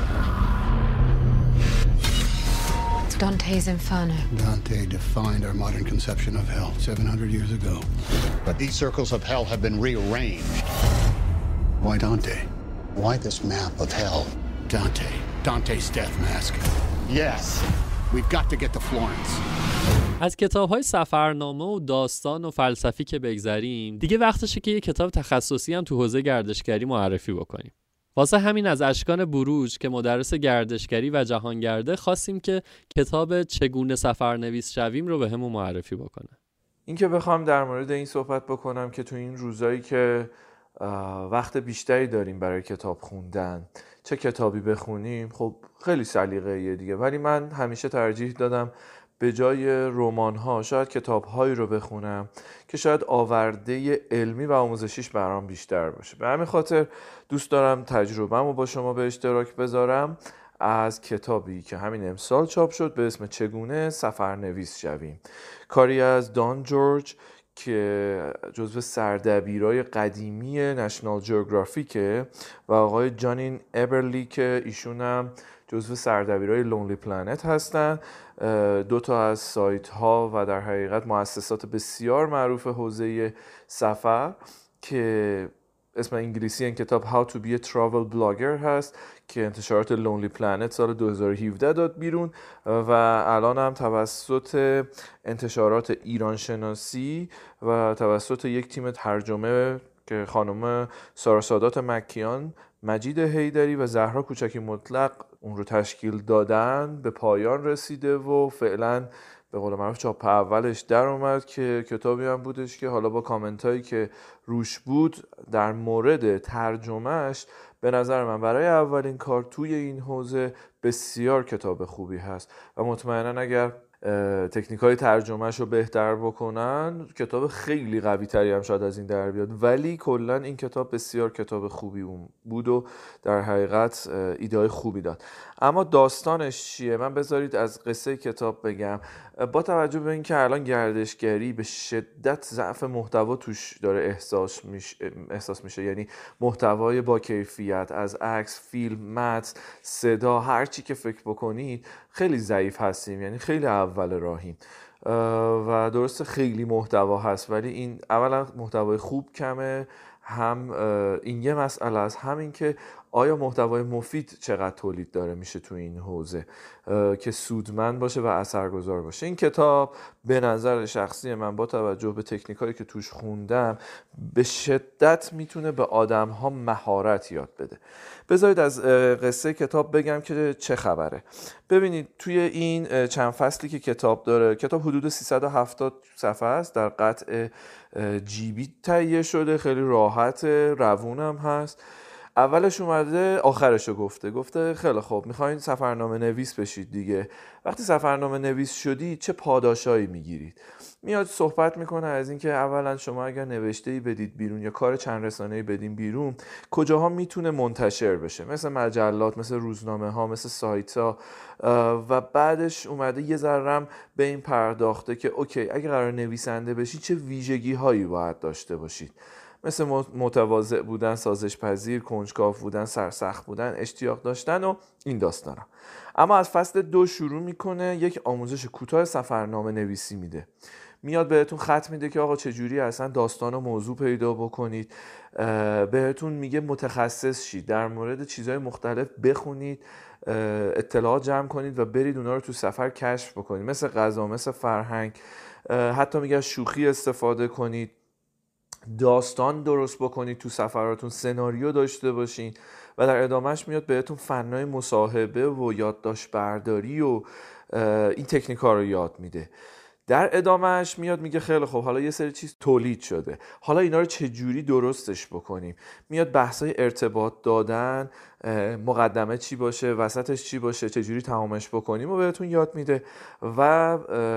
Dante's Inferno. Dante defined our modern conception of hell 700 years ago. But these circles of hell have been rearranged. Why Dante? Why this map of hell? Dante. Dante's death mask. Yes. We've got to get to Florence. از کتاب‌های سفرنامه و داستان و فلسفی که بگذریم، دیگه وقتشه که یه کتاب تخصصی هم تو حوزه گردشگری معرفی بکنیم. واسه همین از اشکان بروج که مدرس گردشگری و جهانگرده خواستیم که کتاب چگونه سفرنویس شویم رو بهمون معرفی بکنه. این که بخوام در مورد این صحبت بکنم که تو این روزایی که وقت بیشتری داریم برای کتاب خوندن چه کتابی بخونیم، خب خیلی سلیقه‌ایه دیگه، ولی من همیشه ترجیح دادم به جای رمان‌ها شاید کتاب‌هایی رو بخونم که شاید آورده علمی و آموزشیش برام بیشتر باشه. به همین خاطر دوست دارم تجربه‌مو با شما به اشتراک بذارم از کتابی که همین امسال چاپ شد به اسم چگونه سفرنویس شویم، کاری از دان جورج که جزو سردبیرای قدیمی نشنال جیوگرافیکه و آقای جانین ابرلی که ایشون هم جزو سردبیرای لونلی پلنت هستن، دو تا از سایت ها و در حقیقت مؤسسات بسیار معروف حوزه سفر که اسم انگلیسی این کتاب How to be a Travel Blogger هست که انتشارات لونلی پلنت سال 2017 داد بیرون و الان هم توسط انتشارات ایران شناسی و توسط یک تیم ترجمه که خانم سارا سادات مکیان، مجید حیدری و زهرا کوچکی مطلق اون رو تشکیل دادن به پایان رسیده و فعلا به قول معروف چاپ اولش در اومد که کتابی هم بودش که حالا با کامنت هایی که روش بود در مورد ترجمهش به نظر من برای اولین کار توی این حوزه بسیار کتاب خوبی هست و مطمئنا اگر تکنیک های ترجمهش رو بهتر بکنن کتاب خیلی قوی تری هم شاید از این در بیاد، ولی کلا این کتاب بسیار کتاب خوبی بود و در حقیقت ایده های خوبی داد. اما داستانش چیه؟ من بذارید از قصه کتاب بگم. با توجه به اینکه الان گردشگری به شدت ضعف محتوا توش داره احساس میشه، یعنی محتوای با کیفیت از عکس، فیلم، متن، صدا، هر چی که فکر بکنید خیلی ضعیف هستیم، یعنی خیلی اول راهیم و درسته خیلی محتوا هست ولی این اولا محتوای خوب کمه، هم این یه مسئله است، همین که آیا محتوای مفید چقدر تولید داره میشه تو این حوزه که سودمند باشه و اثرگذار باشه. این کتاب به نظر شخصی من با توجه به تکنیکایی که توش خوندم به شدت میتونه به آدم‌ها مهارت یاد بده. بذارید از قصه کتاب بگم که چه خبره. ببینید توی این چند فصلی که کتاب داره، کتاب حدود 370 صفحه است، در قطع جیبی تهیه شده، خیلی راحت، روونم هست. اولش اومده آخرشو گفته خیلی خوب میخواین سفرنامه نویس بشید دیگه. وقتی سفرنامه نویس شدید چه پاداشایی میگیرید؟ میاد صحبت میکنه از این که اولا شما اگر نوشته‌ای بدید بیرون یا کار چند رسانه‌ای بدین بیرون کجاها میتونه منتشر بشه، مثل مجلات، مثل روزنامه ها، مثل سایت ها، و بعدش اومده یه ذرم به این پرداخته که اوکی اگه قرار نویسنده بشید چه ویژگی هایی باید داشته باشید، مثل متواضع بودن، سازش پذیر، کنجکاو بودن، سرسخت بودن، اشتیاق داشتن و این داستانا. اما از فصل 2 شروع میکنه یک آموزش کوتاه سفرنامه نویسی میده، میاد بهتون خط میده که آقا چجوری اصلا داستان و موضوع پیدا بکنید، بهتون میگه متخصص شید، در مورد چیزهای مختلف بخونید، اطلاعات جمع کنید و برید اونا رو تو سفر کشف بکنید، مثل غذا، مثل فرهنگ، حتی میگه شوخی استفاده کنید، داستان درست بکنید تو سفراتون، سناریو داشته باشین و در ادامهش میاد بهتون فنای مصاحبه و یادداشت برداری و این تکنیک‌ها رو یاد میده. در ادامهش میاد میگه خیلی خب حالا یه سری چیز تولید شده، حالا اینا رو چجوری درستش بکنیم. میاد بحثای ارتباط دادن، مقدمه چی باشه، وسطش چی باشه، چجوری تمامش بکنیم و بهتون یاد میده. و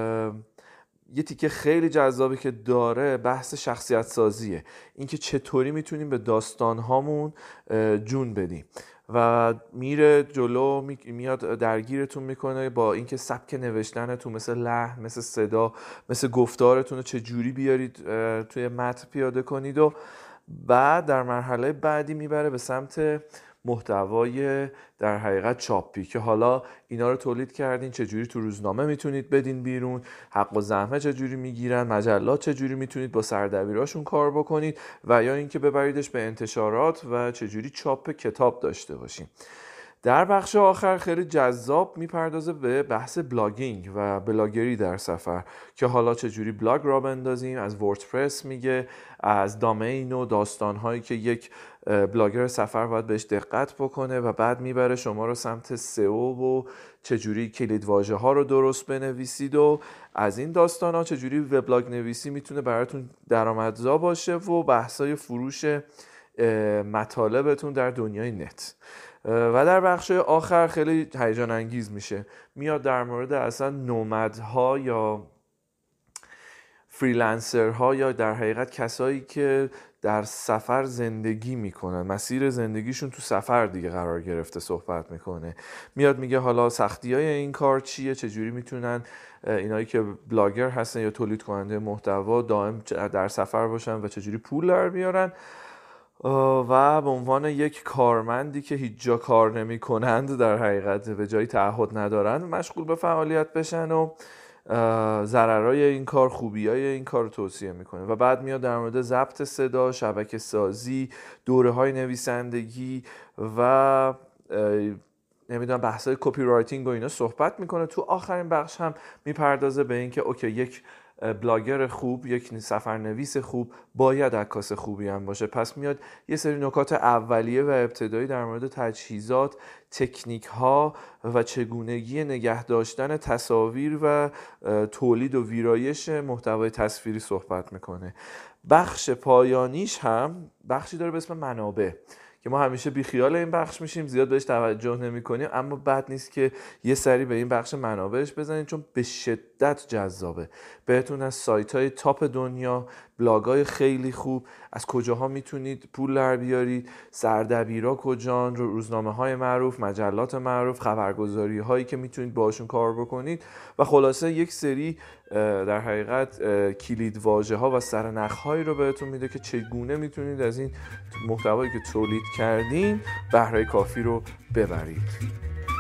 یه تیکه خیلی جذابی که داره بحث شخصیت سازیه، اینکه چطوری میتونیم به داستان هامون جون بدیم و میره جلو، میاد درگیرتون میکنه با اینکه سبک نوشتنتون مثل لحن، مثل صدا، مثل گفتارتون رو چجوری بیارید توی متن پیاده کنید و بعد در مرحله بعدی میبره به سمت محتوای در حقیقت چاپی که حالا اینا رو تولید کردین چجوری تو روزنامه میتونید بدین بیرون، حق و زحمه چجوری میگیرن، مجلات چجوری میتونید با سردبیراشون کار بکنید و یا اینکه ببریدش به انتشارات و چجوری چاپ کتاب داشته باشین. در بخش آخر خیلی جذاب میپردازه به بحث بلاگینگ و بلاگری در سفر که حالا چجوری بلاگ را بندازیم، از وردپرس میگه، از دامین و داستانهایی که یک بلاگر سفر باید بهش دقت بکنه و بعد میبره شما رو سمت سئو و چجوری کلیدواژه ها رو درست بنویسید و از این داستان ها چجوری وبلاگ نویسی میتونه براتون درآمدزا باشه و بحثای فروش مطالبتون در دنیای نت. و در بخش آخر خیلی هیجان انگیز میشه، میاد در مورد اصلا نومدها یا فریلنسرها یا در حقیقت کسایی که در سفر زندگی میکنن، مسیر زندگیشون تو سفر دیگه قرار گرفته صحبت میکنه. میاد میگه حالا سختیای این کار چیه، چجوری میتونن اینایی که بلاگر هستن یا تولید کننده محتوا دائم در سفر باشن و چجوری پول در بیارن و به عنوان یک کارمندی که هیچ جا کار نمی کنند، در حقیقت به جایی تعهد ندارن، مشغول به فعالیت بشن و ضررهای این کار، خوبیای این کار رو توصیه میکنه و بعد میاد در مورد ضبط صدا، شبکه سازی، دوره های نویسندگی و نمیدونم بحثای کپی رایتینگ و اینا صحبت میکنه. تو آخرین بخش هم میپردازه به این که اوکی یک بلاگر خوب، یک سفرنویس خوب باید عکاس خوبی هم باشه. پس میاد یه سری نکات اولیه و ابتدایی در مورد تجهیزات، تکنیک ها و چگونگی نگه داشتن تصاویر و تولید و ویرایش محتوای تصویری صحبت میکنه. بخش پایانیش هم بخشی داره به اسم منابع که ما همیشه بیخیال این بخش میشیم، زیاد بهش توجه نمی کنیم، اما بد نیست که یه سری به این بخش منابعش بزنید چون به شدت جذابه. بهتون از سایت های تاپ دنیا، بلاگ های خیلی خوب، از کجاها میتونید پول در بیارید، سردبیرا کجان، روزنامه های معروف، مجلات معروف، خبرگزاری هایی که میتونید باشون کار بکنید و خلاصه یک سری در حقیقت کلید واژه ها و سرنخ هایی رو بهتون میده که چگونه میتونید از این محتوایی که تولید کردین بهره کافی رو ببرید.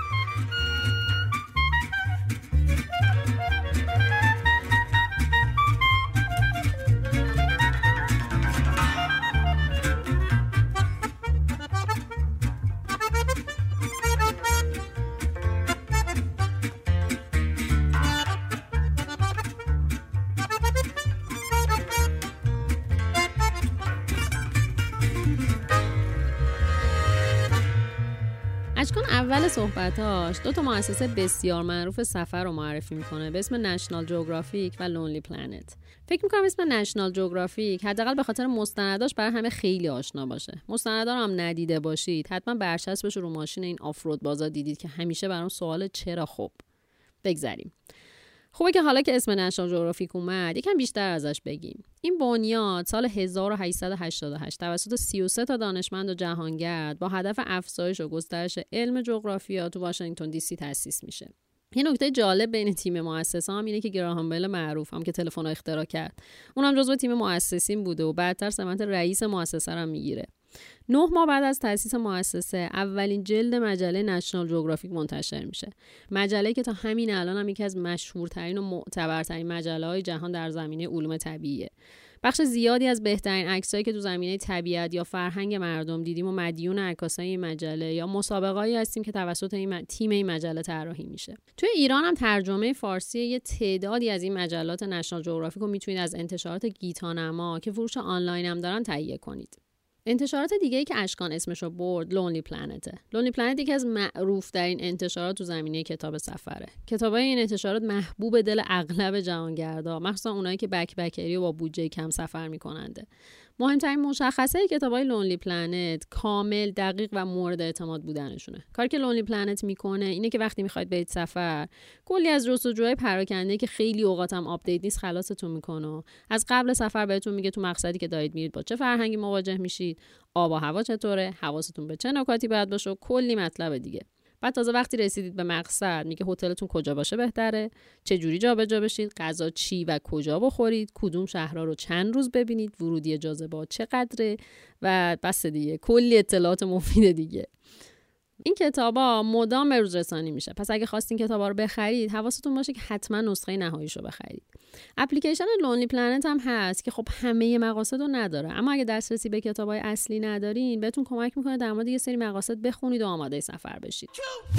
اشکان اول صحبتاش 2 مؤسسه بسیار معروف سفر رو معرفی میکنه به اسم نشنال جغرافیک و لونلی پلنت. فکر میکنم اسم نشنال جغرافیک حداقل به خاطر مستنداش برای همه خیلی آشنا باشه. مستندا رو هم ندیده باشید حتما برچسبش رو ماشین این آفرود بازا دیدید که همیشه برام سوال چرا. خب بگذریم. خوبه که حالا که اسم نشنال جغرافیک اومد یکم بیشتر ازش بگیم. این بنیاد سال 1888 توسط 33 تا دانشمند و جهانگرد با هدف افزایش و گسترش علم جغرافیا تو واشنگتن دی سی تأسیس میشه. یه نکته جالب بین تیم مؤسسا هم اینه که گراهام بل معروف هم که تلفن رو اختراع کرد اونم جزو تیم مؤسسین بوده و بعدتر سمت رئیس مؤسسه رو میگیره. 9 ماه بعد از تأسیس مؤسسه اولین جلد مجله نشنال جغرافیک منتشر میشه. مجله‌ای که تا همین الان هم یکی از مشهورترین و معتبرترین مجله‌های جهان در زمینه علوم طبیعیه. بخش زیادی از بهترین عکسایی که تو زمینه طبیعت یا فرهنگ مردم دیدیم و مدیون عکاسای این مجله یا مسابقه‌ای هستیم که توسط تیم این مجله طراحی میشه. توی ایران هم ترجمه فارسی یه تعدادی از این مجلات نشنال جغرافیک رو میتونید از انتشارات گیتانما که فروش آنلاین هم دارن تهیه کنید. انتشارات دیگه‌ای که اشکان اسمشو برد لونلی پلنته. لونلی پلنت یکی از معروف ترین انتشارات تو زمینه کتاب سفره. کتابای این انتشارات محبوب دل اغلب جهانگردا، مخصوصا اونایی که بکپکری و با بودجه کم سفر میکننده. مهمترین مشخصه کتابای لونلی پلنت کامل، دقیق و مورد اعتماد بودنشونه. کاری که لونلی پلنت میکنه اینه که وقتی میخواید برید سفر، کلی از جستجوهای پراکنده که خیلی اوقات هم آپدیت نیست خلاصتون میکنه. از قبل سفر بهتون میگه تو مقصدی که دارید میرید با چه فرهنگی مواجه میشید، آب و هوا چطوره، حواستون به چه نکاتی باید باشه و کلی مطلب دیگه. بعد تازه وقتی رسیدید به مقصد میگه هتلتون کجا باشه بهتره، چه جوری جابجا بشید، غذا چی و کجا بخورید، کدوم شهرها رو چند روز ببینید، ورودی جاذبه‌ها چقدره و بس دیگه کلی اطلاعات مفید دیگه. این کتابا مدام به روز رسانی میشه. پس اگه خواستین کتابا رو بخرید حواستون باشه که حتما نسخه نهاییشو بخرید. اپلیکیشن لونلی پلنت هم هست که خب همه مقاصد رو نداره، اما اگه دسترسی به کتابای اصلی ندارین بهتون کمک میکنه در مورد یه سری مقاصد بخونید و آماده سفر بشید.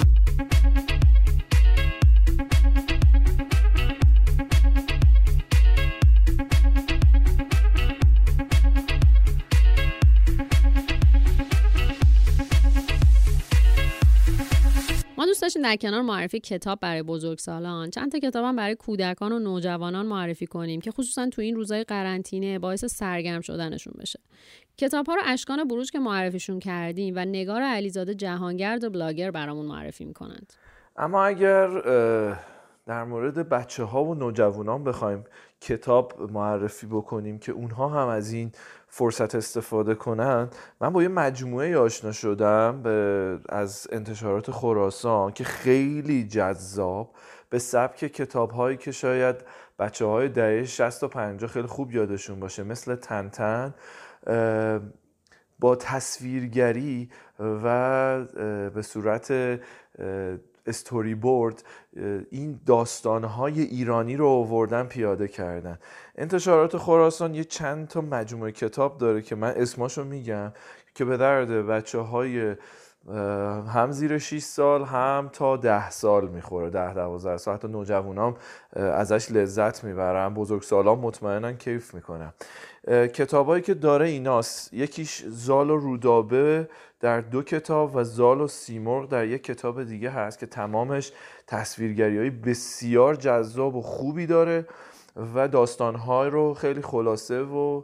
ما دوست داشتیم در کنار معرفی کتاب برای بزرگسالان چند تا کتاب هم برای کودکان و نوجوانان معرفی کنیم که خصوصا تو این روزهای قرنطینه باعث سرگرم شدنشون بشه. کتاب‌ها رو اشکان بروج که معرفیشون کردیم و نگار علیزاده جهانگرد و بلاگر برامون معرفی میکنند. اما اگر در مورد بچه‌ها و نوجوانان بخوایم کتاب معرفی بکنیم که اونها هم از این فرصت استفاده کنن، من با یه مجموعه آشنا شدم از انتشارات خراسان که خیلی جذاب به سبک کتاب‌هایی که شاید بچه‌های دهه 60 و 50 خیلی خوب یادشون باشه، مثل تنتن، با تصویرگری و به صورت استوری بورد این داستانهای ایرانی رو آوردن پیاده کردن. انتشارات خراسان یه چند تا مجموعه کتاب داره که من اسماشو میگم که به درد بچه‌های هم زیر 6 سال هم تا 10 سال میخوره، 10-12 سال، حتی نوجوانام ازش لذت میبرن، بزرگسالان مطمئنا کیف میکنن. کتابایی که داره ایناست، یکیش زال و رودابه در 2 کتاب و زال و سیمرغ در 1 کتاب دیگه هست که تمامش تصویرگری‌های بسیار جذاب و خوبی داره و داستان‌های رو خیلی خلاصه و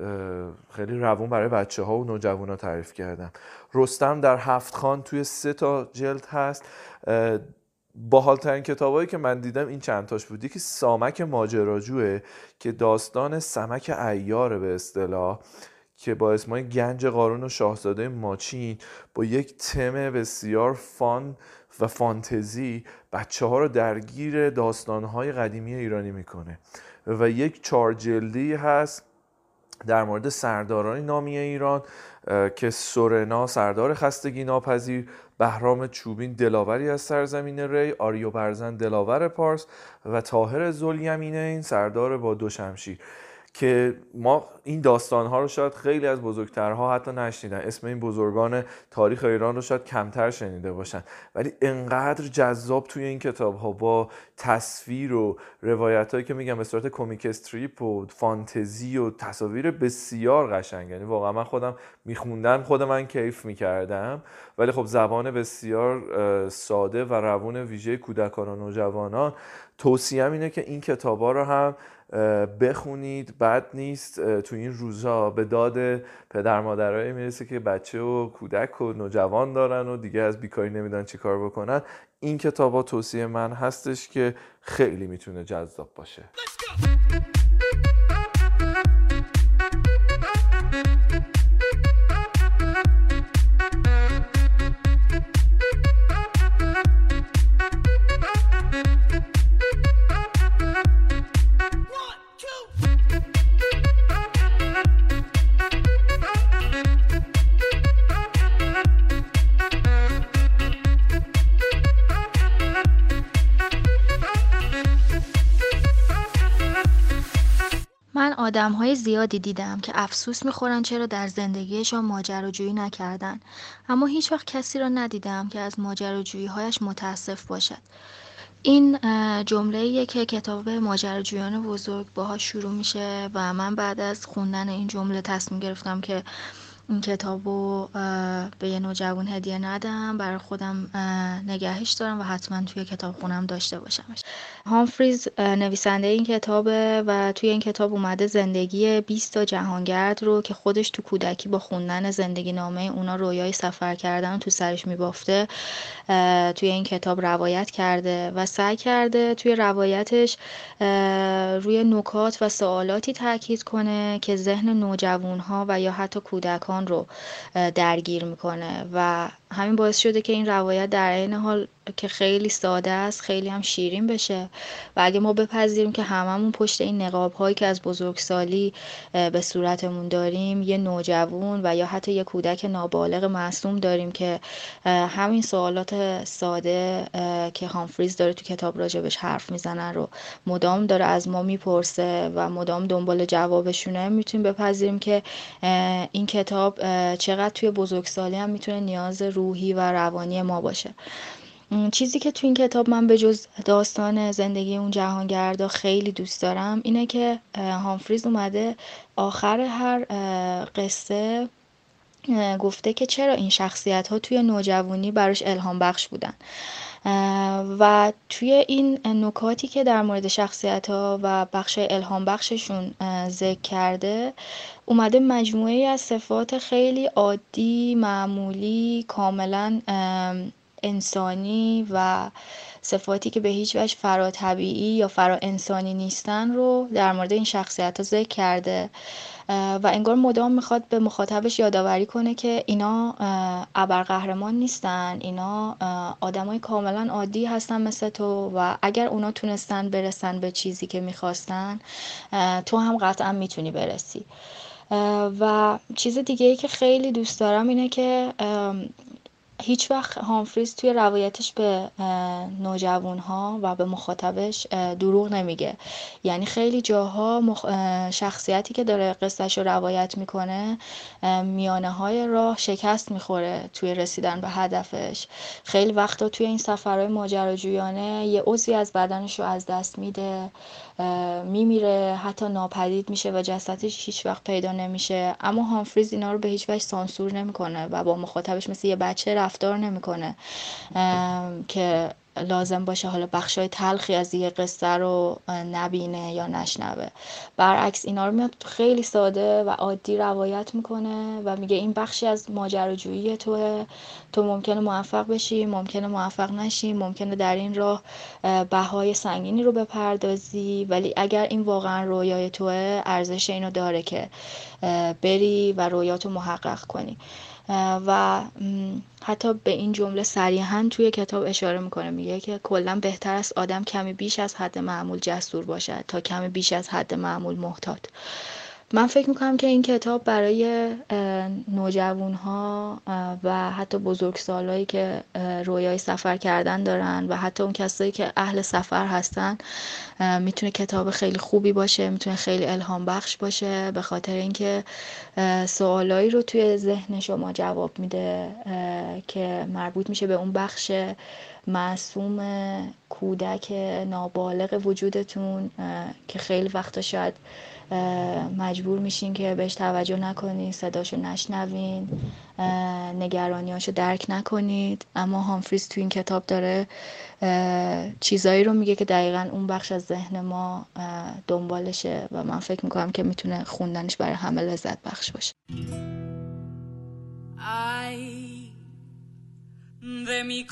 خیلی روون برای بچه‌ها و نوجوانا تعریف کردم. رستم در 7 خان توی 3 تا جلد هست. باحال‌ترین کتابایی که من دیدم این چند تاش بود. یکی سامک ماجراجوه که داستان سمک عیاره به اصطلاح که با اسمای گنج قارون و شاهزاده ماچین با یک تم بسیار فان و فانتزی بچه‌ها رو درگیر داستان‌های قدیمی ایرانی میکنه. و یک 4 جلدی هست در مورد سرداران نامی ایران که سورنا سردار خستگی ناپذیر، بهرام چوبین دلاوری از سرزمین ری، آریو برزن دلاور پارس و طاهر ذوالیمینین سردار با 2 شمشیر، که ما این داستان‌ها رو شاید خیلی از بزرگترها حتی نشنیدن، اسم این بزرگان تاریخ ایران رو شاید کمتر شنیده باشن، ولی انقدر جذاب توی این کتاب‌ها با تصویر و روایتایی که میگم به صورت کمیک استریپ و فانتزی و تصاویر بسیار قشنگ. یعنی واقعا من خودم میخوندم، خود من کیف میکردم، ولی خب زبان بسیار ساده و روون ویژه کودکان و نوجوانان. توصیه‌ام اینه که این کتاب‌ها رو هم بخونید، بد نیست. تو این روزا به داد پدر مادرایی میرسه که بچه و کودک و نوجوان دارن و دیگه از بیکاری نمیدونن چی کار بکنن. این کتابا توصیه من هستش که خیلی میتونه جذاب باشه. من آدم‌های زیادی دیدم که افسوس می‌خورن چرا در زندگیشان ماجراجویی نکردن، اما هیچ وقت کسی را ندیدم که از ماجراجویی‌هایش متاسف باشد. این جمله‌ایه که کتاب ماجراجویان بزرگ باهاش شروع میشه و من بعد از خوندن این جمله تصمیم گرفتم که این کتابو به یه نوجوان هدیه ندم، برای خودم نگهش دارم و حتما توی کتابخونم داشته باشمش. هامفریز نویسنده این کتابه و توی این کتاب اومده زندگی 20 تا جهانگرد رو که خودش تو کودکی با خوندن زندگی نامه اونا رویای سفر کردن تو سرش میبافته توی این کتاب روایت کرده و سعی کرده توی روایتش روی نکات و سوالاتی تاکید کنه که ذهن نوجوانها و یا حتی کودکان رو درگیر میکنه و همین باعث شده که این روایت در عین حال که خیلی ساده است خیلی هم شیرین بشه و اگه ما بپذیریم که هممون پشت این نقاب هایی که از بزرگسالی به صورتمون داریم یه نوجوان و یا حتی یه کودک نابالغ معصوم داریم که همین سوالات ساده که هامفریز داره تو کتاب راجبش حرف میزنن رو مدام داره از ما میپرسه و مدام دنبال جوابشونه، میتونیم بپذیریم که این کتاب چقدر توی بزرگسالی هم میتونه نیاز روحی و روانی ما باشه. چیزی که تو این کتاب من به جز داستان زندگی اون جهانگردا خیلی دوست دارم اینه که هامفریز اومده آخر هر قصه گفته که چرا این شخصیت ها توی نوجوانی براش الهام بخش بودن و توی این نکاتی که در مورد شخصیت ها و بخش الهام بخششون ذکر کرده اومده مجموعه از صفات خیلی عادی، معمولی، کاملا انسانی و صفاتی که به هیچ وجه فرا طبیعی یا فرا انسانی نیستن رو در مورد این شخصیت ها ذکر کرده و انگار مدام میخواد به مخاطبش یادآوری کنه که اینا ابرقهرمان نیستن، اینا آدمای کاملا عادی هستن مثل تو و اگر اونا تونستن برسن به چیزی که میخواستن تو هم قطعا میتونی برسی. و چیز دیگه ای که خیلی دوست دارم اینه که هیچ وقت هامفریز توی روایتش به نوجوانها و به مخاطبش دروغ نمیگه. یعنی خیلی جاها شخصیتی که داره قصهش رو روایت میکنه میانه های راه شکست میخوره توی رسیدن به هدفش. خیلی وقتا توی این سفرهای ماجراجویانه یه عضوی از بدنش رو از دست میده، میمیره، حتی ناپدید میشه و جسدش هیچ وقت پیدا نمیشه. اما هامفریز اینا رو به هیچ وجه سانسور نمیکنه و با مخاطبش مثل یه بچه رفتار نمیکنه که لازم باشه حالا بخشای تلخی از یه قصه رو نبینه یا نشنوه. برعکس اینا رو میاد خیلی ساده و عادی روایت میکنه و میگه این بخشی از ماجراجویی توه، تو ممکنه موفق بشی، ممکنه موفق نشی، ممکنه در این راه بهای سنگینی رو بپردازی، ولی اگر این واقعا رویای توه ارزش اینو داره که بری و رویاتو محقق کنی. و حتی به این جمله صریحاً توی کتاب اشاره میکنه، میگه که کلاً بهتر است آدم کمی بیش از حد معمول جسور باشد تا کمی بیش از حد معمول محتاط. من فکر میکنم که این کتاب برای نوجوانها و حتی بزرگسالایی که رویای سفر کردن دارن و حتی اون کسایی که اهل سفر هستن میتونه کتاب خیلی خوبی باشه، میتونه خیلی الهام بخش باشه، به خاطر اینکه سوالایی رو توی ذهن شما جواب میده که مربوط میشه به اون بخش معصوم کودک نابالغ وجودتون که خیلی وقتا شاید مجبور میشین که بهش توجه نکنید، صداشو نشنوین، نگرانیاشو درک نکنید. اما هامفریز تو این کتاب داره چیزایی رو میگه که دقیقاً اون بخش از ذهن ما دنبالشه و من فکر میکنم که میتونه خوندنش برای همه لذت بخش باشه. Ay, de mi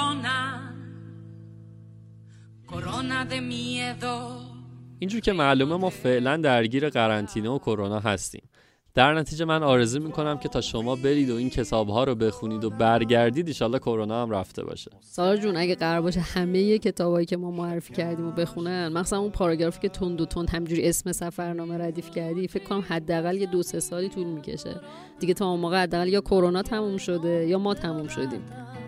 corona de miedo. اینجور که معلومه ما فعلا درگیر قرنطینه و کرونا هستیم. در نتیجه من آرزو میکنم که تا شما برید و این کتاب‌ها رو بخونید و برگردید انشالله کرونا هم رفته باشه. سارا جون اگه قرار باشه همه کتابایی که ما معرفی کردیم و بخونن، مثلا اون پاراگرافی که تند و تند همجوری اسم سفرنامه ردیف کردی، فکر کنم حداقل یه 2-3 سالی طول میکشه دیگه تا اون موقع حداقل یا کرونا تموم شده یا ما تموم شدیم.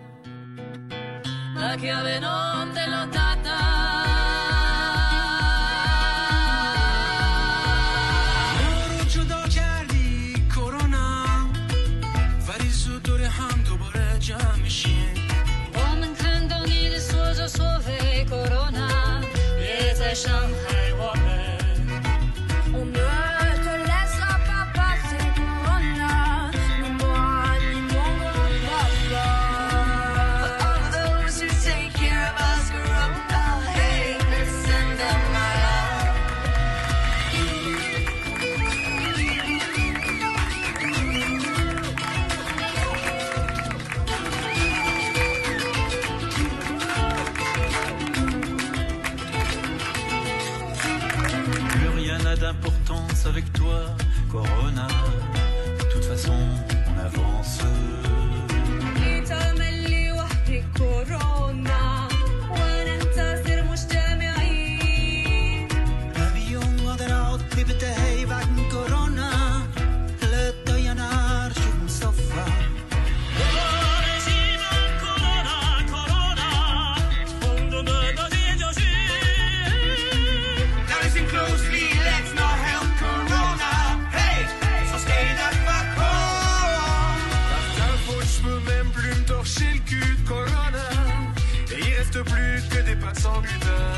d'importance avec toi, Corona. De toute façon, on avance. L'avion moderato بتهي بعد كورونا للطيران شوف مصفى plus que des pâtes sans gluten.